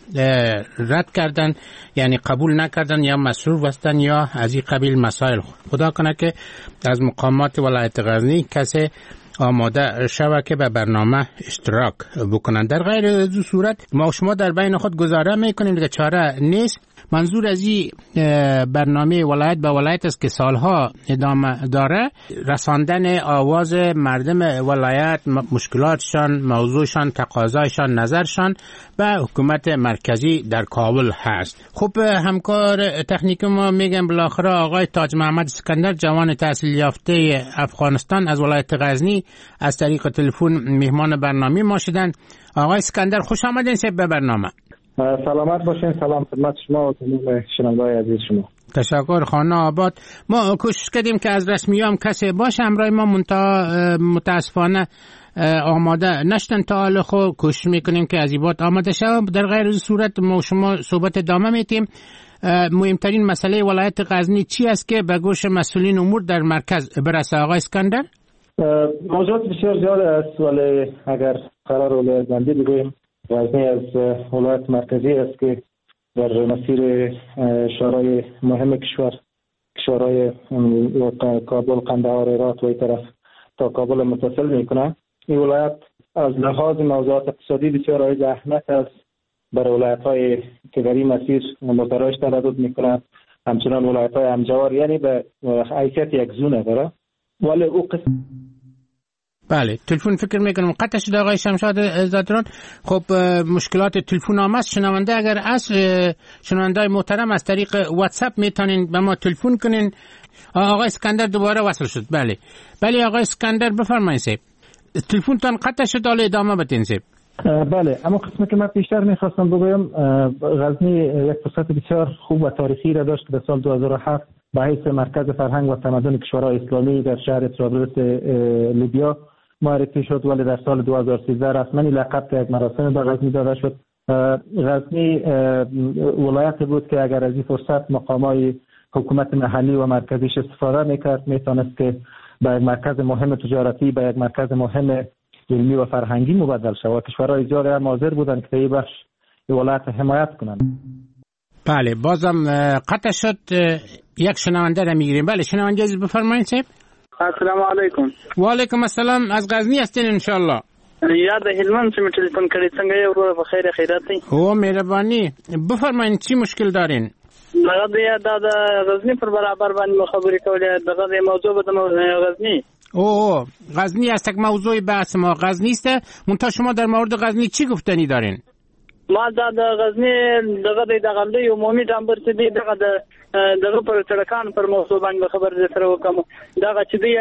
رد کردن، یعنی قبول نکردن یا مصروف هستن یا از این قبیل مسائل. خدا کنه که از مقامات ولایت غزنی کسی آماده شود که به برنامه اشتراک بکنند. در غیر از صورت ما شما در بین خود گزاره میکنیم که چاره نیست. منظور از این برنامه ولایت به ولایت است که سالها ادامه داره، رساندن آواز مردم ولایت، مشکلاتشان، موضوعشان، تقاضایشان، نظرشان به حکومت مرکزی در کابل هست. خب همکار تکنیک ما میگن بالاخره آقای تاج محمد اسکندر، جوان تحصیل یافته افغانستان از ولایت غزنی، از طریق تلفن مهمان برنامه ما شدن. آقای اسکندر خوش آمدین به برنامه. سلامت باشین. سلام خدمت شما و تمام شنونده‌های عزیز شما. تشکر. خانه آباد. ما کوشش کردیم که از رسمیام کسی باشه همراه ما، متاسفانه آماده نشدن تا حال. خود کوشش میکنیم که از این بات آماده شود. در غیر از صورت ما شما صحبت ادامه میتیم. مهمترین مسئله ولایت غزنی چی است که به گوش مسئولین امور در مرکز برسه آقای اسکندر؟ موضوعات بسیار زیاد است، ولی اگر قرار ولایت بندی بگوییم، غزنی از ولایت مرکزی است که در مسیر شهرهای مهم کشورهای کابل، قندهار، هرات و این طرف تا کابل متصل میکنه. این ولایت از لحاظ موضوعات اقتصادی بسیار های اهمیت است برای ولایت‌های که در این مسیر مترایش تردد میکنند، همچنان ولایت‌های همجوار، یعنی به حیثیت یک زونه داره. ولی او بله، تلفن فکر میکنم قطع شده آقای شمشاد زادران. خب مشکلات تلفن هم است. شنونده اگر اصل شنونده محترم از طریق واتساپ میتونین به ما تلفن کنین. آقای اسکندر دوباره وصل شد. بله آقای اسکندر بفرمایید. تلفن تان قطع شد، حالا ادامه بدین. بله، اما قسمی که من بیشتر میخواستم بگویم، غزنی یک فرصت بسیار خوب و تاریخی را داشت که در سال 2007 به حیث مرکز فرهنگ و تمدن کشورهای اسلامی در شهر طرابلس لیبیا معرفی شد، ولی در سال 2013 رسما لقب یک مراسم به غزنی داده شد. غزنی ولایت بود که اگر از این فرصت مقامای حکومت محلی و مرکزیش استفاده میکرد، میتونست که به یک مرکز مهم تجارتی، به یک مرکز مهم علمی و فرهنگی مبدل شود. کشورهای زیادی هم حاضر بودند که این بخش ولایت حمایت کنند. بله، بازم قطع شد. یک شنونده را میگیریم. بله شنونده عزیز بفرمایید. السلام علیکم. و علیکم السلام. از غزنی هستین ان شاء الله؟ یاد هلمند چې تلیفون کړی، څنګه یو ورو په خیر خیرات دی. او مهرباني. بفرمایید چی مشکل دارین؟ دغه د غزنی پر برابر باندې خبرې کولې. دغه موضوع به د غزنی. اوه غزنی است یک موضوع بحث ما. غزنی است. منتها شما در مورد غزنی چی گفتنی دارین؟ ما د غزنی دغه د عمومي ډامبر چې دی دغه پر سړکان پر موضوع باندې خبر دې سره وکم. دغه چې دی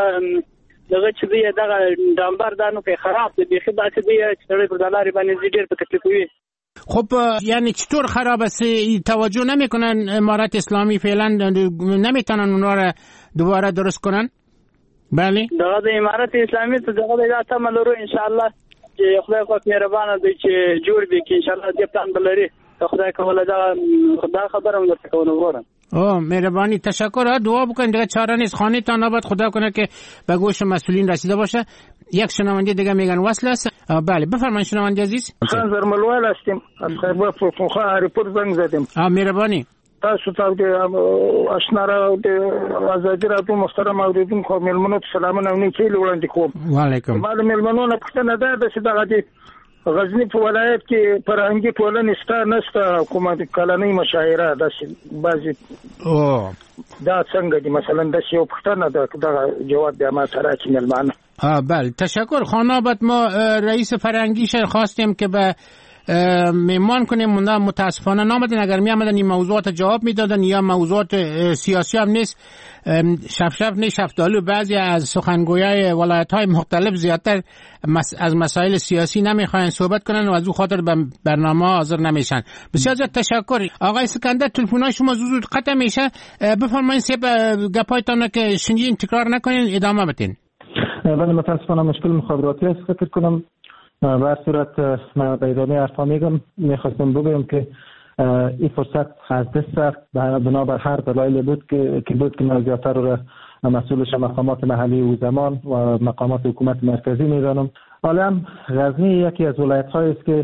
دغه ډامبر دانو کې خراب دی، بيخي دا چې دی چې پر دلاري باندې ډېر په تکلیف وي. خب یعنی چطور خراب است؟ توجه نمیکنن امارات اسلامی فعلا نمیتونن اونها را دوباره درست کنن؟ بله دغه د امارات اسلامی ته دغه د تمه لرو ان شاء الله چې خدای پاک مهربانه دی چې جوړ به کې ان شاء الله دې پلان بلري. خدای کوله دا خبره هم درته کوم وګورم. اوه مهربانی، تشکر. دعا بکنید دیگه چاره نیست. خانه تان آباد. خدا کنه که به گوش مسئولین رسیده باشه. یک شنونده دیگه میگن وصل است. بله بفرمایید شنونده عزیز. خان زرملوال هستم از خیبر پختونخوا اریپورت زنگ زدم. مهربانی. تاسو ته د آشنا را د آزادی راډیو محترم اوریدونکو ملمنو سلامونه او نیکي وړاندې کوم. وعلیکم. مال ملمنو نه پښتنه ده چې دغه د غزنی په ولایت کې فرهنګي ټولنې شته نشته، کومه کلنۍ مشاعره داسې بعضې دا څنګه دي؟ مثلا داسې یو پښتنه ده، دغه جواب بیا ما سره چې ملمانه. بله تشکر. خانابت ما رئیس فرهنگیش خواستیم که به میمان کنیم، متاسفانه نامدن. اگر می آمدن این موضوعات جواب میدادن یا موضوعات سیاسی هم نیست، شفشف نیست، شفتالو. بعضی از سخنگویای ولایت های مختلف زیادتر از مسائل سیاسی نمیخواین صحبت کنن و از او خاطر به برنامه حاضر نمیشن. بسیار زیاد تشکر. آقای اسکندر تلفن‌های شما زود قطع میشه. بفرمایید گپایتان که شنیدین تکرار نکنین، ادامه بدین. بله متاسفانه مشکل مخابراتی است فکر کنم. به هر صورت من به ادامه حرفا میخواستم بگویم که این فرصت از دست رفت بنابر هر دلایلی بود که من زیادتر را مسئولش مقامات محلی و زمان و مقامات حکومت مرکزی میدانم. حالا هم غزنی یکی از ولایت هایی است که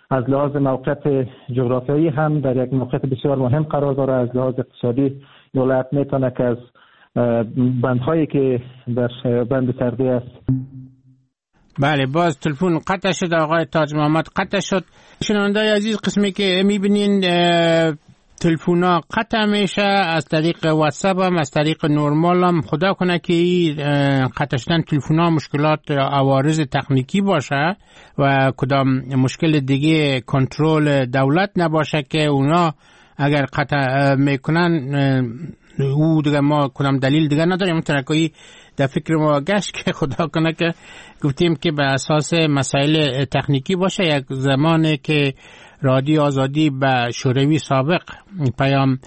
از لحاظ موقعیت جغرافیایی هم در یک موقعیت بسیار مهم قرار داره. از لحاظ اقتصادی ولایت میتونه که از بندهایی که در بند سردی است. بله، باز تلفن قطع شد آقای تاج محمد، قطع شد. شنوندای عزیز، قسمی که میبینین تلفونا قطع میشه از طریق واتساپ هم از طریق نورمال هم. خدا کنه که قطع شدن تلفونا مشکلات عوارض تکنیکی باشه و کدام مشکل دیگه کنترل دولت نباشه که اونا اگر قطع میکنن او دیگه ما کدام دلیل دیگه نداریم. ترکایی در فکر ما گشت که خدا کنه که گفتیم که به اساس مسائل تکنیکی باشه. یک زمانی که رادیو آزادی به شوروی سابق پیام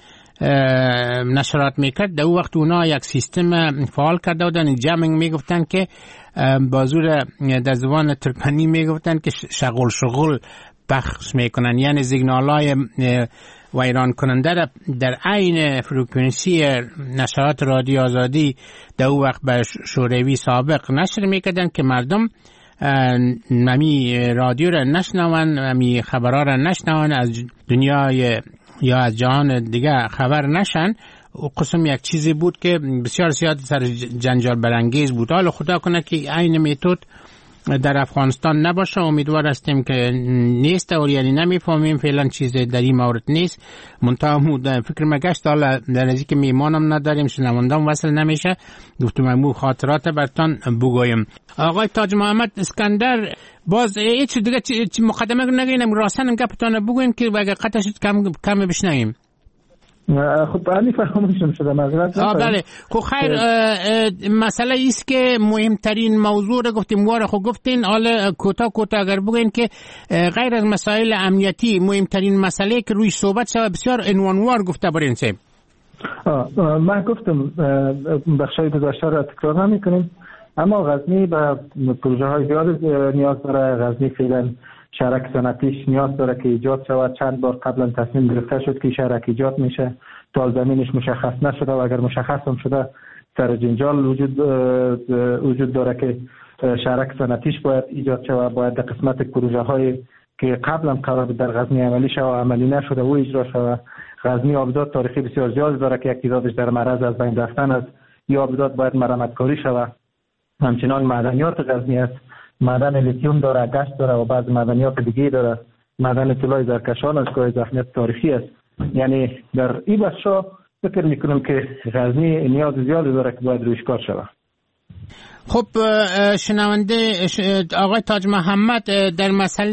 نشرات میکرد، در وقت اونا یک سیستم فعال کرده بودن، جامینگ میگفتن که بازور در زبان ترکمنی میگفتن که شغل پخش میکنن، یعنی سیگنالای ویران کننده در عین فرکانسی نشرات رادیو آزادی در اون وقت به شوروی سابق نشر میکردن که مردم نمی رادیو را نشنون، نمی خبرها را نشنون، از دنیای یا از جهان دیگه خبر نشن. و قسم یک چیزی بود که بسیار زیاد سر جنجال برانگیز بود. حالا خدا کنه که این متد در افغانستان نباشه. امیدوار هستیم که نیست و یعنی نمیفهمیم فعلا چیز در این مورد نیست. منتها فکر مگشت حالا در ازی که میمانم نداریم، شنوندم وصل نمیشه، گفتم امو خاطرات برتان بگویم. آقای تاج محمد اسکندر، باز هیچ دیگه مقدمه نگیم، راستن گپتان بگوین که اگر قطع شد کم بشنویم. خب علی فراموشم شده معذرت. بله خب خیر، مسئله ایست که مهمترین موضوع رو گفتیم واره خب گفتین. حالا کوتاه اگر بگین که غیر از مسائل امنیتی مهمترین مسئله که روی صحبت شده بسیار عنوانوار گفته برین سه. من گفتم بخشای گذشته را تکرار نمی‌کنیم، اما غزنی به پروژه های زیاد نیاز داره. غزنی فعلا شهرک صنعتیش نیاز داره که ایجاد شود. چند بار قبلا تصمیم گرفته شد که شهرک ایجاد میشه، تا زمینش مشخص نشده و اگر مشخص هم شده سر جنجال وجود داره که شهرک صنعتیش باید ایجاد شود. باید در قسمت پروژه های که قبلا قرار بود در غزنی عملی شود و عملی نشده و اجرا شود. غزنی آبداد تاریخی بسیار زیاد داره که یک تعدادش در معرض از بین رفتن است. این آبداد باید مرمت کاری شود. همچنان معدنیات غزنی است، معدن لیتیوم داره، گچ داره و بعض معدنیات دیگه داره. معدن طلای زرکشان است که اهمیت تاریخی است. یعنی در این بخشا فکر میکنم که غزنی نیاز زیادی داره که باید رویش کار شود. خب شنونده آقای تاج محمد، در مسئله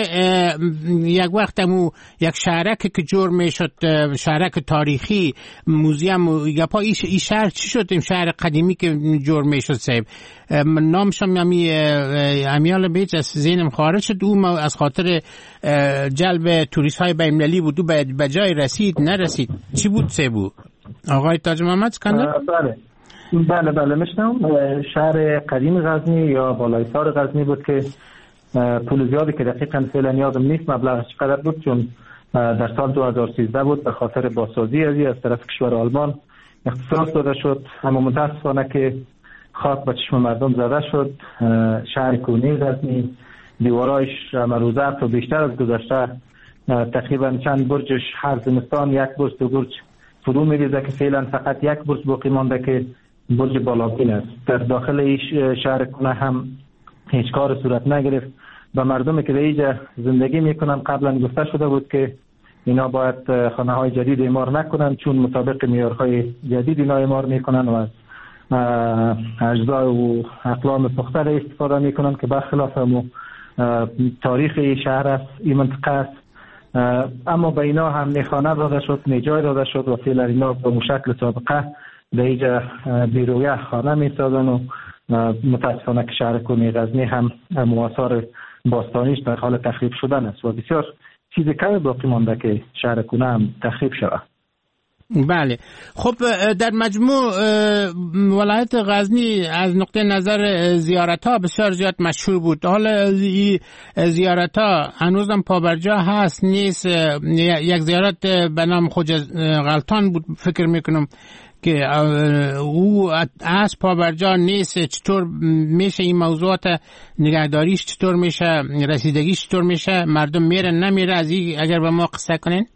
یک وقت یک شهرک که جور میشد، شهرک تاریخی موزیم گپا، این شهر چی شد؟ این شهر قدیمی که جور میشد صاحب نامشم امیال بیچ از ذهنم خارج شد. او از خاطر جلب توریست های بین‌المللی بود، به جای رسید نرسید. چی بود صاحب آقای تاج محمد اسکندر؟ بله میشنم. شهر قدیم غزنی یا بالایسار غزنی بود که پول زیادی که دقیقاً فعلا یادم نیست مبلغش چقدر بود، چون در سال 2013 بود به خاطر بازسازی از طرف کشور آلمان اختصاص داده شد. اما متاسفانه که خاک به چشم مردم زده شد. شهر کونی غزنی دیوارایش مروزه و بیشتر از گذشته تقریبا چند برجش هر زمستان یک برج دو برج فرو میریزه که فعلا فقط یک برج باقی مانده که برج بالاپین است. در داخل این شهر کنه هم هیچ کار صورت نگرفت. به مردمی که در اینجا زندگی میکنن قبلا گفته شده بود که اینا باید خانه های جدید اعمار نکنن، چون مطابق معیارهای جدید اینا اعمار میکنن و از اجزا و اقلام پخته استفاده میکنن که برخلاف تاریخ این شهر است، این منطقه است. اما به اینا هم میخانه داده شد، میجای داده شد و فعلا اینا به شکل سابقه در اینجا بیرویه خانه میسازن و متاسفانه که شهر کنی غزنی هم آثار باستانیش در حال تخریب شدن است و بسیار چیز کمی باقی مانده که شهر کنه هم تخریب شود. بله. خب در مجموع ولایت غزنی از نقطه نظر زیارت ها بسیار زیاد مشهور بود. حالا زیارت ها هنوزم پابرجا هست نیست؟ یک زیارت به نام خواجه غلطان بود فکر میکنم که او از پابرجا نیست. چطور میشه این موضوعات نگهداریش چطور میشه، رسیدگیش چطور میشه، مردم میرن نمیره؟ از این اگر به ما قصه کنین.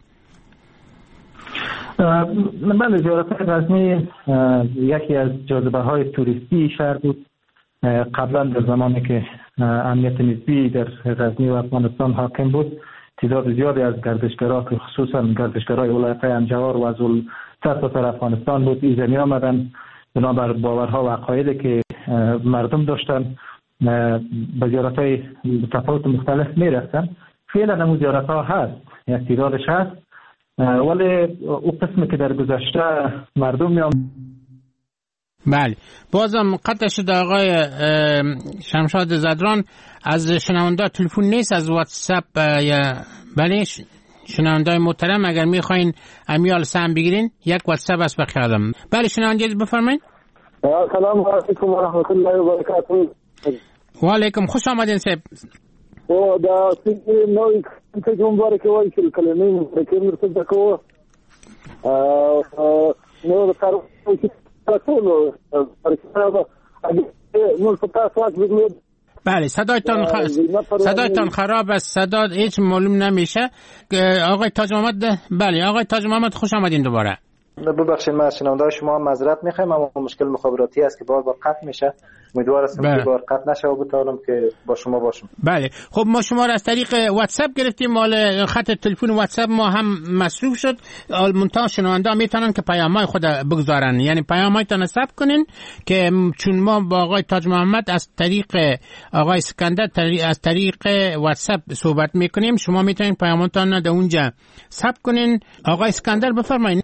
بله، زیارت غزنی یکی از جاذبه های توریستی شهر بود. قبلا در زمانی که امنیت نسبی در غزنی و افغانستان حاکم بود، تعداد زیادی از گردشگرها که خصوصا گردشگرای ولایت‌های انجوار و از سرتاسر افغانستان بود ایزنی آمدن بنابر باورها و عقایدی که مردم داشتن به زیارت‌های تفاوت مختلف می‌رفتن. فعلا هم زیارت‌ها هست، یک تعدادش هست، ولی او قسمی که در گذشته مردم میام. بله، بازم قطع شده آقای شمشاد زدران. از شنونده تلفن نیست، از واتساپ یا بله شنونده محترم اگر میخواین امیال سهم بگیرین یک واتساپ است به خیالم. بله شنونده بفرمایید. سلام علیکم و رحمت الله و برکاته. و علیکم، خوش آمدین صاحب. او دا سیدی نوی که مبارک وای شل کلمه مبارک مرتضی کو نو کارو تاسو نو تاسو بگید. بله صدایتان خراب است، صدا هیچ معلوم نمیشه. آقای تاج محمد، بله آقای تاج محمد خوش آمدین دوباره. ببخشید ما از شنونده شما معذرت میخوایم، اما مشکل مخابراتی است که بار قطع میشه. امیدوار هستم که بار قطع نشه و بتونم که با شما باشم. بله خب ما شما را از طریق واتساپ گرفتیم، مال خط تلفن واتساپ ما هم مصروف شد. منتها شنونده میتونن که پیامای خود بگذارن، یعنی پیامایتان ثبت کنین که چون ما با آقای تاج محمد از طریق آقای اسکندر از طریق واتساپ صحبت میکنیم، شما میتونین پیاماتون در اونجا ثبت کنین. آقای اسکندر بفرمایید.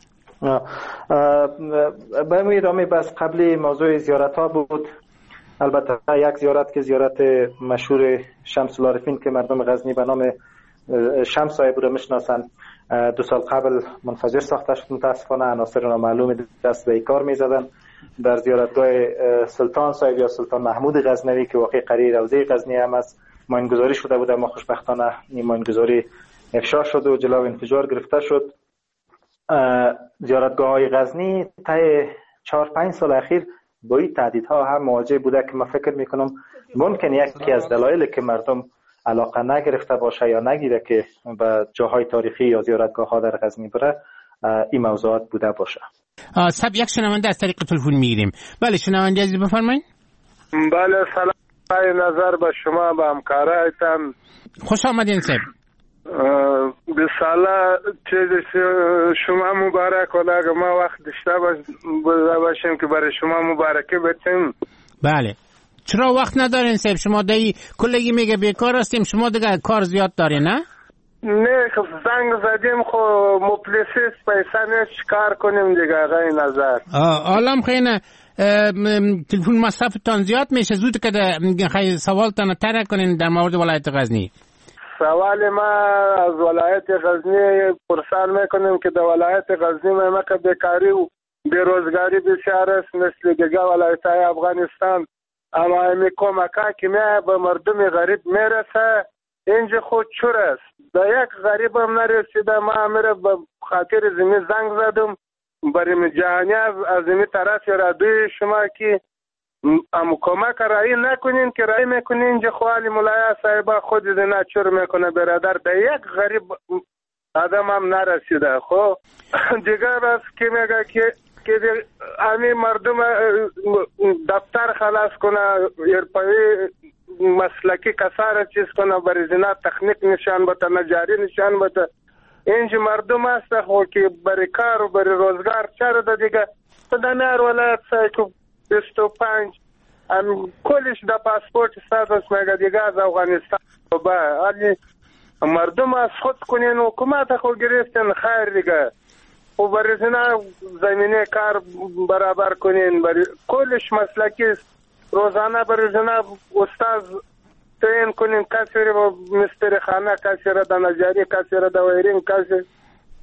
به میرامی بس قبلی موضوع زیارت ها بود. البته یک زیارت که زیارت مشهور شمس العارفین که مردم غزنی به نام شمس صاحب رو میشناسن 2 سال قبل منفجر ساخته شد. متاسفانه عناصر نامعلوم دست به کار میزدن. در زیارتگاه سلطان صاحب یا سلطان محمود غزنوی که واقع قریه روضه غزنی هم است ماینگذاری شده بود، اما خوشبختانه این ماینگذاری افشا شد و جلو انفجار گرفته شد. زیارتگاه های غزنی طی 4-5 سال اخیر با این تهدیدها هم مواجه بوده که من فکر میکنم ممکن یکی از دلایلی که مردم علاقه نگرفته باشه یا نگیره که به جاهای تاریخی یا زیارتگاه ها در غزنی بره این موضوعات بوده باشه. سب یک شنونده از طریق تلفن میگیریم. بله شنونده عزیز بفرمایید. بله سلام نظر به شما به همکارایتان. خوش آمدین صاحب. بساله چیز شما مبارک ولی اگر ما وقت داشته باشیم که برای شما مبارکه بتیم. بله چرا وقت ندارین صاحب؟ شما دایی کلگی میگه بیکار هستیم، شما دیگه کار زیاد دارین نه؟ نه خب زنگ زدیم خب مفلسیست پیسه نیست کار کنیم دیگه آقای نظر. عالم خیلی تلفن مصرفتان زیاد میشه، زود که خیلی سوالتان تره کنین در مورد ولایت غزنی. سوال ما از ولایت غزنی پرسان میکنیم که در ولایت غزنی ما که بیکاری و بیروزگاری بسیار است مثل دیگه ولایت های افغانستان، اما همی کمکا که می به مردم غریب میرسه اینجا خود چور است. در یک غریب هم نرسیده. ما میره به خاطر زمین زنگ زدم برای جهانی از زمین طرف یا دوی شما که اما کمک رایی نکنین که رایی میکنین اینجا خوالی مولای صاحبه خود دینا چور میکنه برادر. در یک غریب آدم هم نرسیده. خب دیگر است که میگه که همین مردم دفتر خلاص کنه ارپایی مسلکی کسار چیز کنه برای زنا تکنیک نشان بده نجاری نشان بده. اینجا مردم هست خو که برای کار و برای روزگار چرا ده دیگه پدنار ولایت سایکو 25 کلش در پاسپورت استاتوس میگه دیگه از افغانستان علی مردم از خود کنین حکومت خود گرفتن خیر دیگه و برای زنا زمینه کار برابر کنین برای کلش مسلکی روزانه برای زنا استاد تعیین کنین کسی را مستری خانه کسی را در نجاری کسی را در ویرین کسی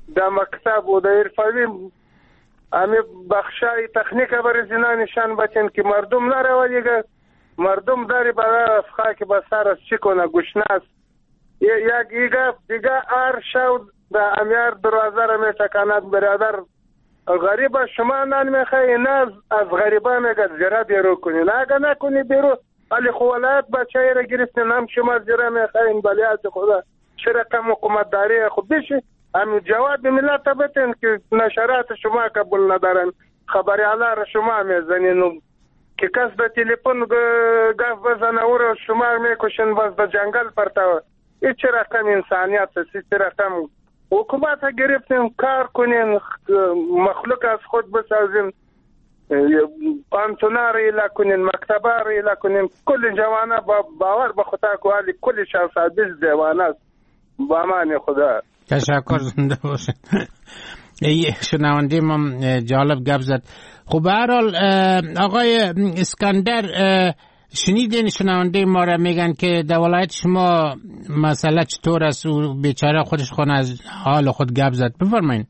در مکتب و در ارفاوی امی بخشای تکنیک برای زنا نشان بچن که مردم نره دیگه مردم داری برای افخا که به سر از چی کنه گشناس یک دیگه هر شو در امیار دروازه را می تکاند برادر غریب شما نان میخوایی نه از غریبا میگه زیرا بیرو کنی نه اگه نکنی بیرو علی خوالات بچه را گرفتین هم شما زیرا میخوایین بلیات خدا چه رقم حکومت داری خود بشی همین جواب ملت بتین که نشرات شما قبول ندارن خبری علا را شما میزنین که کس به تلفن گفت بزنه او را شما میکشن باز به جنگل پرتاوه این چه رقم انسانیت است چه رقم حکومت ها گرفتین کار کنین مخلوق از خود بسازین پانتونا را ایلا کنین مکتبه را ایلا کنین کل جوانه باور به خدا کوالی کل شخصابیز دیوانه است با امان خدا تشکر زنده باشد. شنونده ما جالب گپ زد. خب به هر حال آقای اسکندر شنیدین شنونده ما را میگن که در ولایت شما مسئله چطور است و بیچاره خودش خونه از حال خود گپ زد. بفرمایید.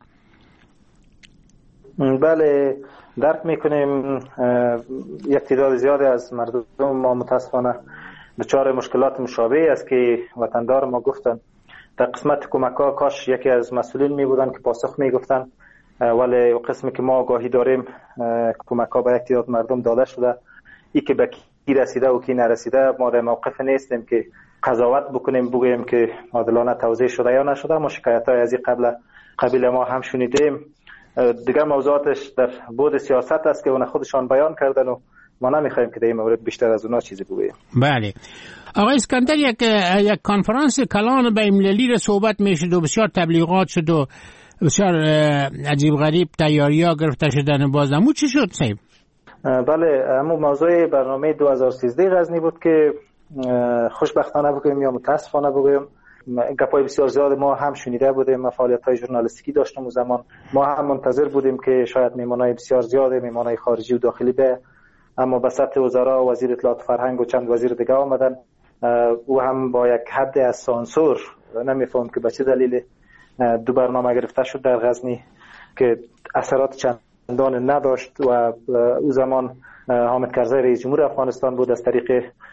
بله درک میکنیم یک تعداد زیادی از مردم ما متاسفانه دچار مشکلات مشابه است که وطندار ما گفتن. در قسمت کمک ها کاش یکی از مسئولین می بودن که پاسخ می گفتن، ولی قسمی که ما آگاهی داریم کمک ها به یک تعداد مردم داده شده. ای که به کی رسیده و کی نرسیده ما در موقف نیستیم که قضاوت بکنیم بگوییم که عادلانه توزیع شده یا نشده. ما شکایت های از این قبیل ما هم شنیدیم. دیگر موضوعاتش در بود سیاست است که اون خودشان بیان کردن و ما نمیخوایم که در این مورد بیشتر از اونا چیزی بگوییم. بله آقای اسکندر، یک کنفرانس کلان بین‌المللی را صحبت میشد و بسیار تبلیغات شد و بسیار عجیب غریب تیاری‌ها گرفته شدن. بازمو چی شد صاحب؟ بله همون موضوع برنامه 2013 غزنی بود که خوشبختانه بگویم یا متاسفانه بگویم گپای بسیار زیاد ما هم شنیده بودیم. ما فعالیت‌های ژورنالیستیکی داشتیم اون زمان. ما هم منتظر بودیم که شاید میمانای بسیار زیاد میمانای خارجی و داخلی به، اما به سطح وزرا و وزیر اطلاعات فرهنگ و چند وزیر دیگه آمدن. او هم با یک حد از سانسور، نمیفهم که به چه دلیل، دو برنامه گرفته شد در غزنی که اثرات چندان نداشت و او زمان حامد کرزی رئیس جمهور افغانستان بود، از طریق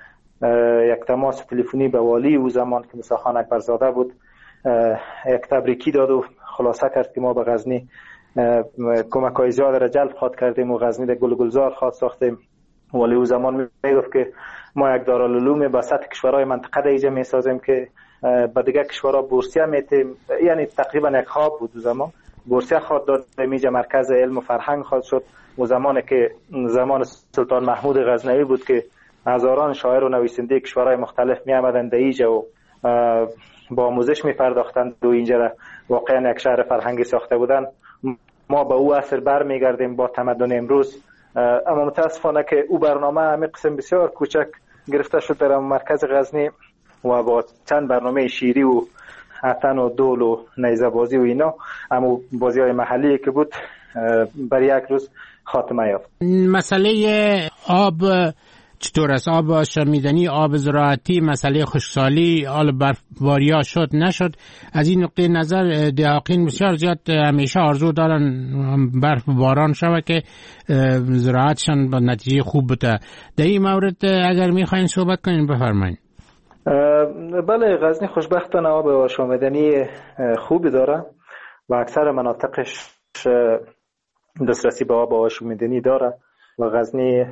یک تماس تلفنی به والی او زمان که موسی خان اکبرزاده بود یک تبریکی داد و خلاصه کرد که ما به غزنی کمک‌های زیاد را جلب خواد کردیم و غزنی را گلزار خواد ساختیم. ولی او زمان میگفت که ما یک دارالعلوم به سطح کشورهای منطقه دیگه میسازیم که به دیگه کشورها بورسیه میتیم، یعنی تقریبا یک خواب بود. او زمان بورسیه خواد داد، میجه مرکز علم و فرهنگ خواد شد. او زمانی که زمان سلطان محمود غزنوی بود که هزاران شاعر و نویسنده کشورهای مختلف می آمدند اینجا و با آموزش می پرداختند و اینجا را واقعا یک شهر فرهنگی ساخته بودند. ما به او اثر برمیگردیم با تمدن امروز. اما متاسفانه که او برنامه همین قسم بسیار کوچک گرفته شد در مرکز غزنی و با چند برنامه شیری و عطن و دول و نیزه بازی و اینا، اما بازی های محلی که بود برای یک روز خاتمه یافت. مسئله آب چطور است؟ آب آشامیدنی، آب زراعتی، مسئله خشکسالی، آل برفباریا شد نشد؟ از این نقطه نظر دهاقین بسیار زیاد همیشه آرزو دارن برف باران شود که زراعتشان با نتیجه خوب بوده. در این مورد اگر میخواین صحبت کنین بفرمایید. بله غزنی خوشبختانه آب آشامیدنی خوبی داره و اکثر مناطقش دسترسی به آب آشامیدنی داره و غزنی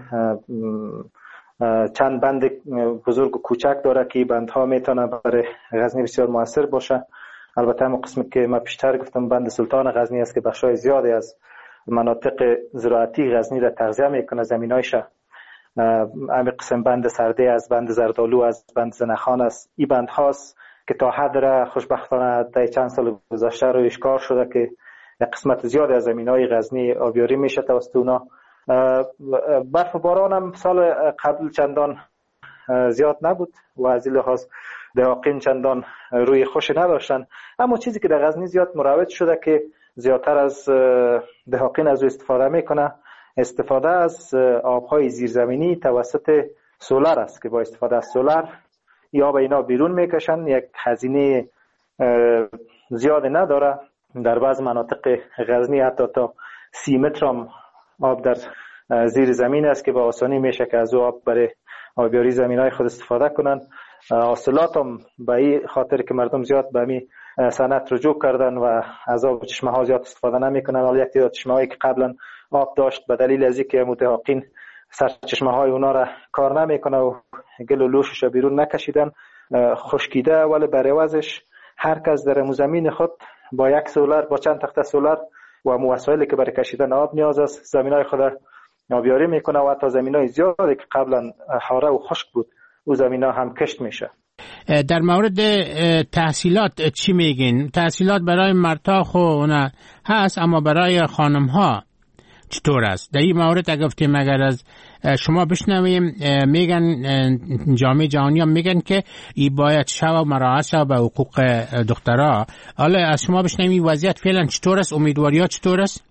چند بند بزرگ و کوچک داره که بندها میتونه برای غزنی بسیار موثر باشه. البته هم قسمی که ما پیشتر گفتم بند سلطان غزنی است که بخشای زیادی از مناطق زراعتی غزنی را تغذیه میکنه زمینایش. همین قسم بند سرده از بند زردالو از بند زنخان است. این بند هاست که تا حد را خوشبختانه در چند سال گذشته رو اشکار شده که قسمت زیادی از زمینای غزنی آبیاری میشه توسط اونا. برف و باران هم سال قبل چندان زیاد نبود و از این لحاظ دهاقین چندان روی خوش نداشتن. اما چیزی که در غزنی زیاد مروج شده که زیادتر از دهاقین از استفاده میکنه، استفاده از آبهای زیرزمینی توسط سولر است که با استفاده از سولر یا آب اینا بیرون میکشن. یک هزینه زیاد نداره در بعض مناطق غزنی حتی تا 30 متر هم آب در زیر زمین است که با آسانی میشه که از آب برای آبیاری زمینای خود استفاده کنن. حاصلات هم به این خاطر که مردم زیاد به همین صنعت رجوع کردن و از آب چشمه ها زیاد استفاده نمیکنن. ولی یک تعداد چشمه هایی که قبلا آب داشت به دلیل از اینکه متحققین سرچشمه های اونا را کار نمیکنه و گل و لوشش بیرون نکشیدن خشکیده، ولی برای عوضش هر کس در زمین خود با یک سولر، با چند تخته سولر و وسایلی که برای کشیدن آب نیاز است زمینای خود آبیاری میکنه و حتی زمینای زیادی که قبلا حاره و خشک بود او زمینا هم کشت میشه. در مورد تحصیلات چی میگین؟ تحصیلات برای مرتا خونه هست، اما برای خانم ها چطور است؟ در این مورد اگه گفتیم اگر از شما بشنویم، میگن جامعه جهانی هم میگن که این باید شو مراعات شو به حقوق دخترها. حالا از شما بشنویم وضعیت فعلا چطور است؟ امیدواریات چطور است؟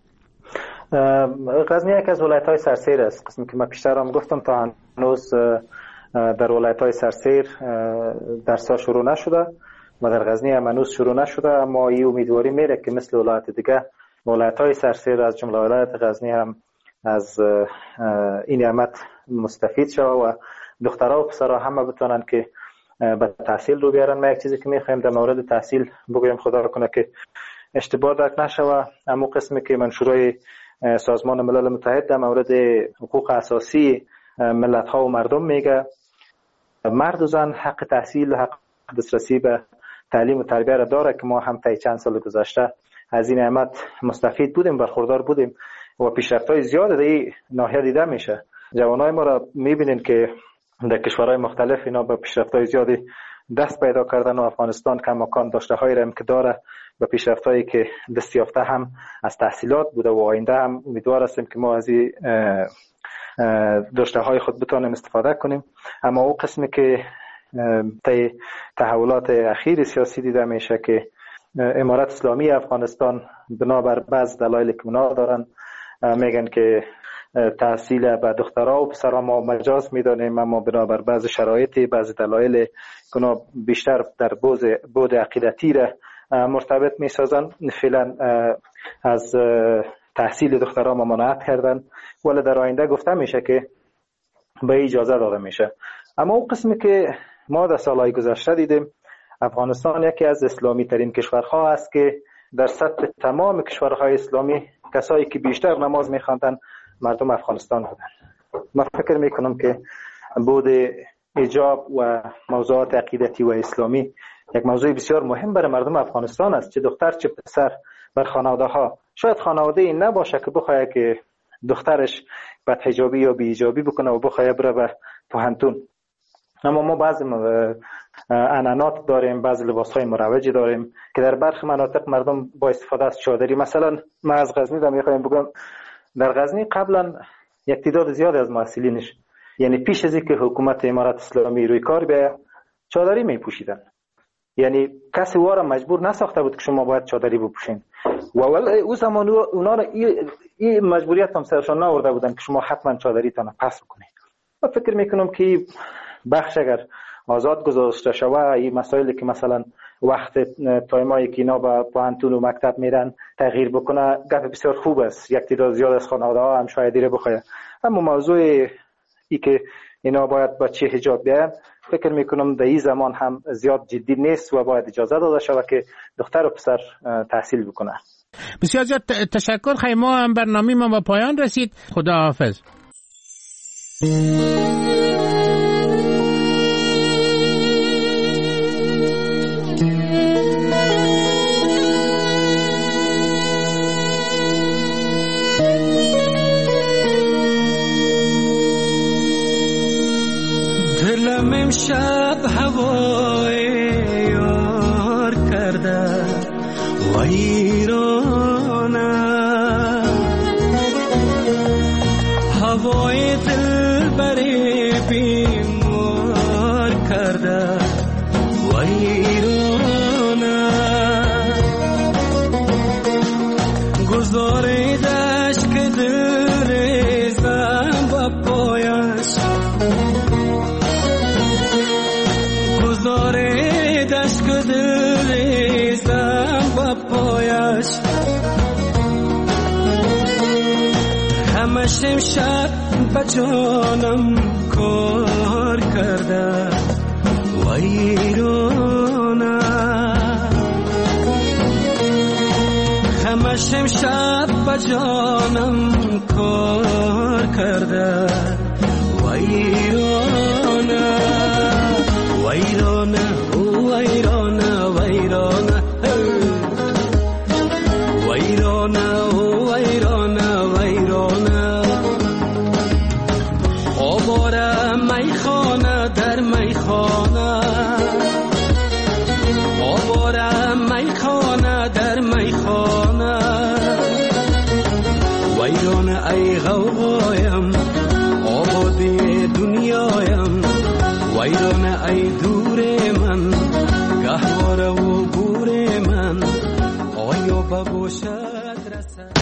غزنی یک از ولایت‌های سرسیر است. قسمی که من پیشتر هم گفتم تا هنوز در ولایت‌های سرسیر درس‌ها شروع نشده و در غزنی هم هنوز شروع نشده، اما این امیدواری میره که مثل ولایت دیگه ولایت‌های سرسیر از جمله ولایت غزنی هم از این نعمت مستفید شوه و دخترها و پسرها همه بتونن که به تحصیل رو بیارن. ما یک چیزی که می‌خوایم در مورد تحصیل بگویم، خدا کنه که اشتباه درک نشوه، اما قسمی که منشورای سازمان ملل متحد در مورد حقوق اساسی ملت‌ها و مردم میگه مرد و زن حق تحصیل و حق دسترسی به تعلیم و تربیت را داره که ما هم طی چند سال گذشته از این نعمت مستفید بودیم، برخوردار بودیم و پیشرفت‌های زیاد در این ناحیه دیده میشه. جوانای ما را میبینین که در کشورهای مختلف اینا به پیشرفت‌های زیادی دست پیدا کردن و افغانستان کماکان داشته‌هایی را که داره به پیشرفت‌هایی که دست یافته هم از تحصیلات بوده و آینده هم امیدوار هستیم که ما از این داشته‌های خود بتونیم استفاده کنیم. اما او قسمی که طی تحولات اخیر سیاسی دیده میشه که امارت اسلامی افغانستان بنابر بعض دلایلی که اونا دارن میگن که تحصیل به دخترها و پسرها ما مجاز میدانیم، اما بنابر بعض شرایطی، بعض دلایل که بیشتر در بود عقیدتی را مرتبط میسازن فعلا از تحصیل دخترها ممانعت کردن، ولی در آینده گفته میشه که به اجازه داده میشه. اما اون قسمی که ما در سالهای گذشته دیدیم، افغانستان یکی از اسلامی ترین کشورها است که در سطح تمام کشورهای اسلامی کسایی که بیشتر نماز میخواندن مردم افغانستان بودن. من فکر میکنم که بود حجاب و موضوعات عقیدتی و اسلامی یک موضوع بسیار مهم برای مردم افغانستان است، چه دختر چه پسر. بر خانواده ها شاید خانواده این نباشه که بخواه که دخترش بد حجابی یا بی حجابی بکنه و بخواه بره به پوهنتون، اما ما بعضی عنعنات داریم، بعضی لباسهای مروجی داریم که در برخی مناطق مردم با استفاده از چادری، مثلا من از غزنی دارم میخوایم بگم در غزنی قبلا یک تعداد زیاد از محصلینش، یعنی پیش از اینکه حکومت امارت اسلامی روی کار بیاید، چادری میپوشیدن. یعنی کسی واره مجبور نساخته بود که شما باید چادری بپوشین و ولی او زمان اونا را این مجبوریت هم سرشان نورده بودن که شما حتما چادری تان پس بکنید. من فکر میکنم که بخش اگر آزاد گذاشته شوه، این مسائلی که مثلا وقت تایمایی که اینا به پوهنتون و مکتب میرن تغییر بکنه، گپ بسیار خوب است. یک تعداد زیاد از خانواده ها هم شاید دیره بخواه. اما موضوع ای که اینا باید بچه حجاب بیاین، فکر میکنم در این زمان هم زیاد جدی نیست و باید اجازه داده شود که دختر و پسر تحصیل بکنه. بسیار زیاد تشکر. خیلی ما هم برنامه ما به پایان رسید. خدا حافظ. دلم امشب هوای یار کرده ویرانه، هوای دل بری بیمار کرده ویرانه، گذاریدش که دل ریزم با پایش، گذاریدش که دل ریزم با پایش، همش امشب به جانم کار کرده ویرانه همش امشب به جانم کار کرده ویرانه ویرانه ویرانه ویرانه ویرانه ویرانه ویرانه آواره میخانه در میخانه آواره میخانه در میخانه ویرانه ای غوغایم آبادی دنیایم ویرانه ای دور من گهواره و گور من آیا بگوشه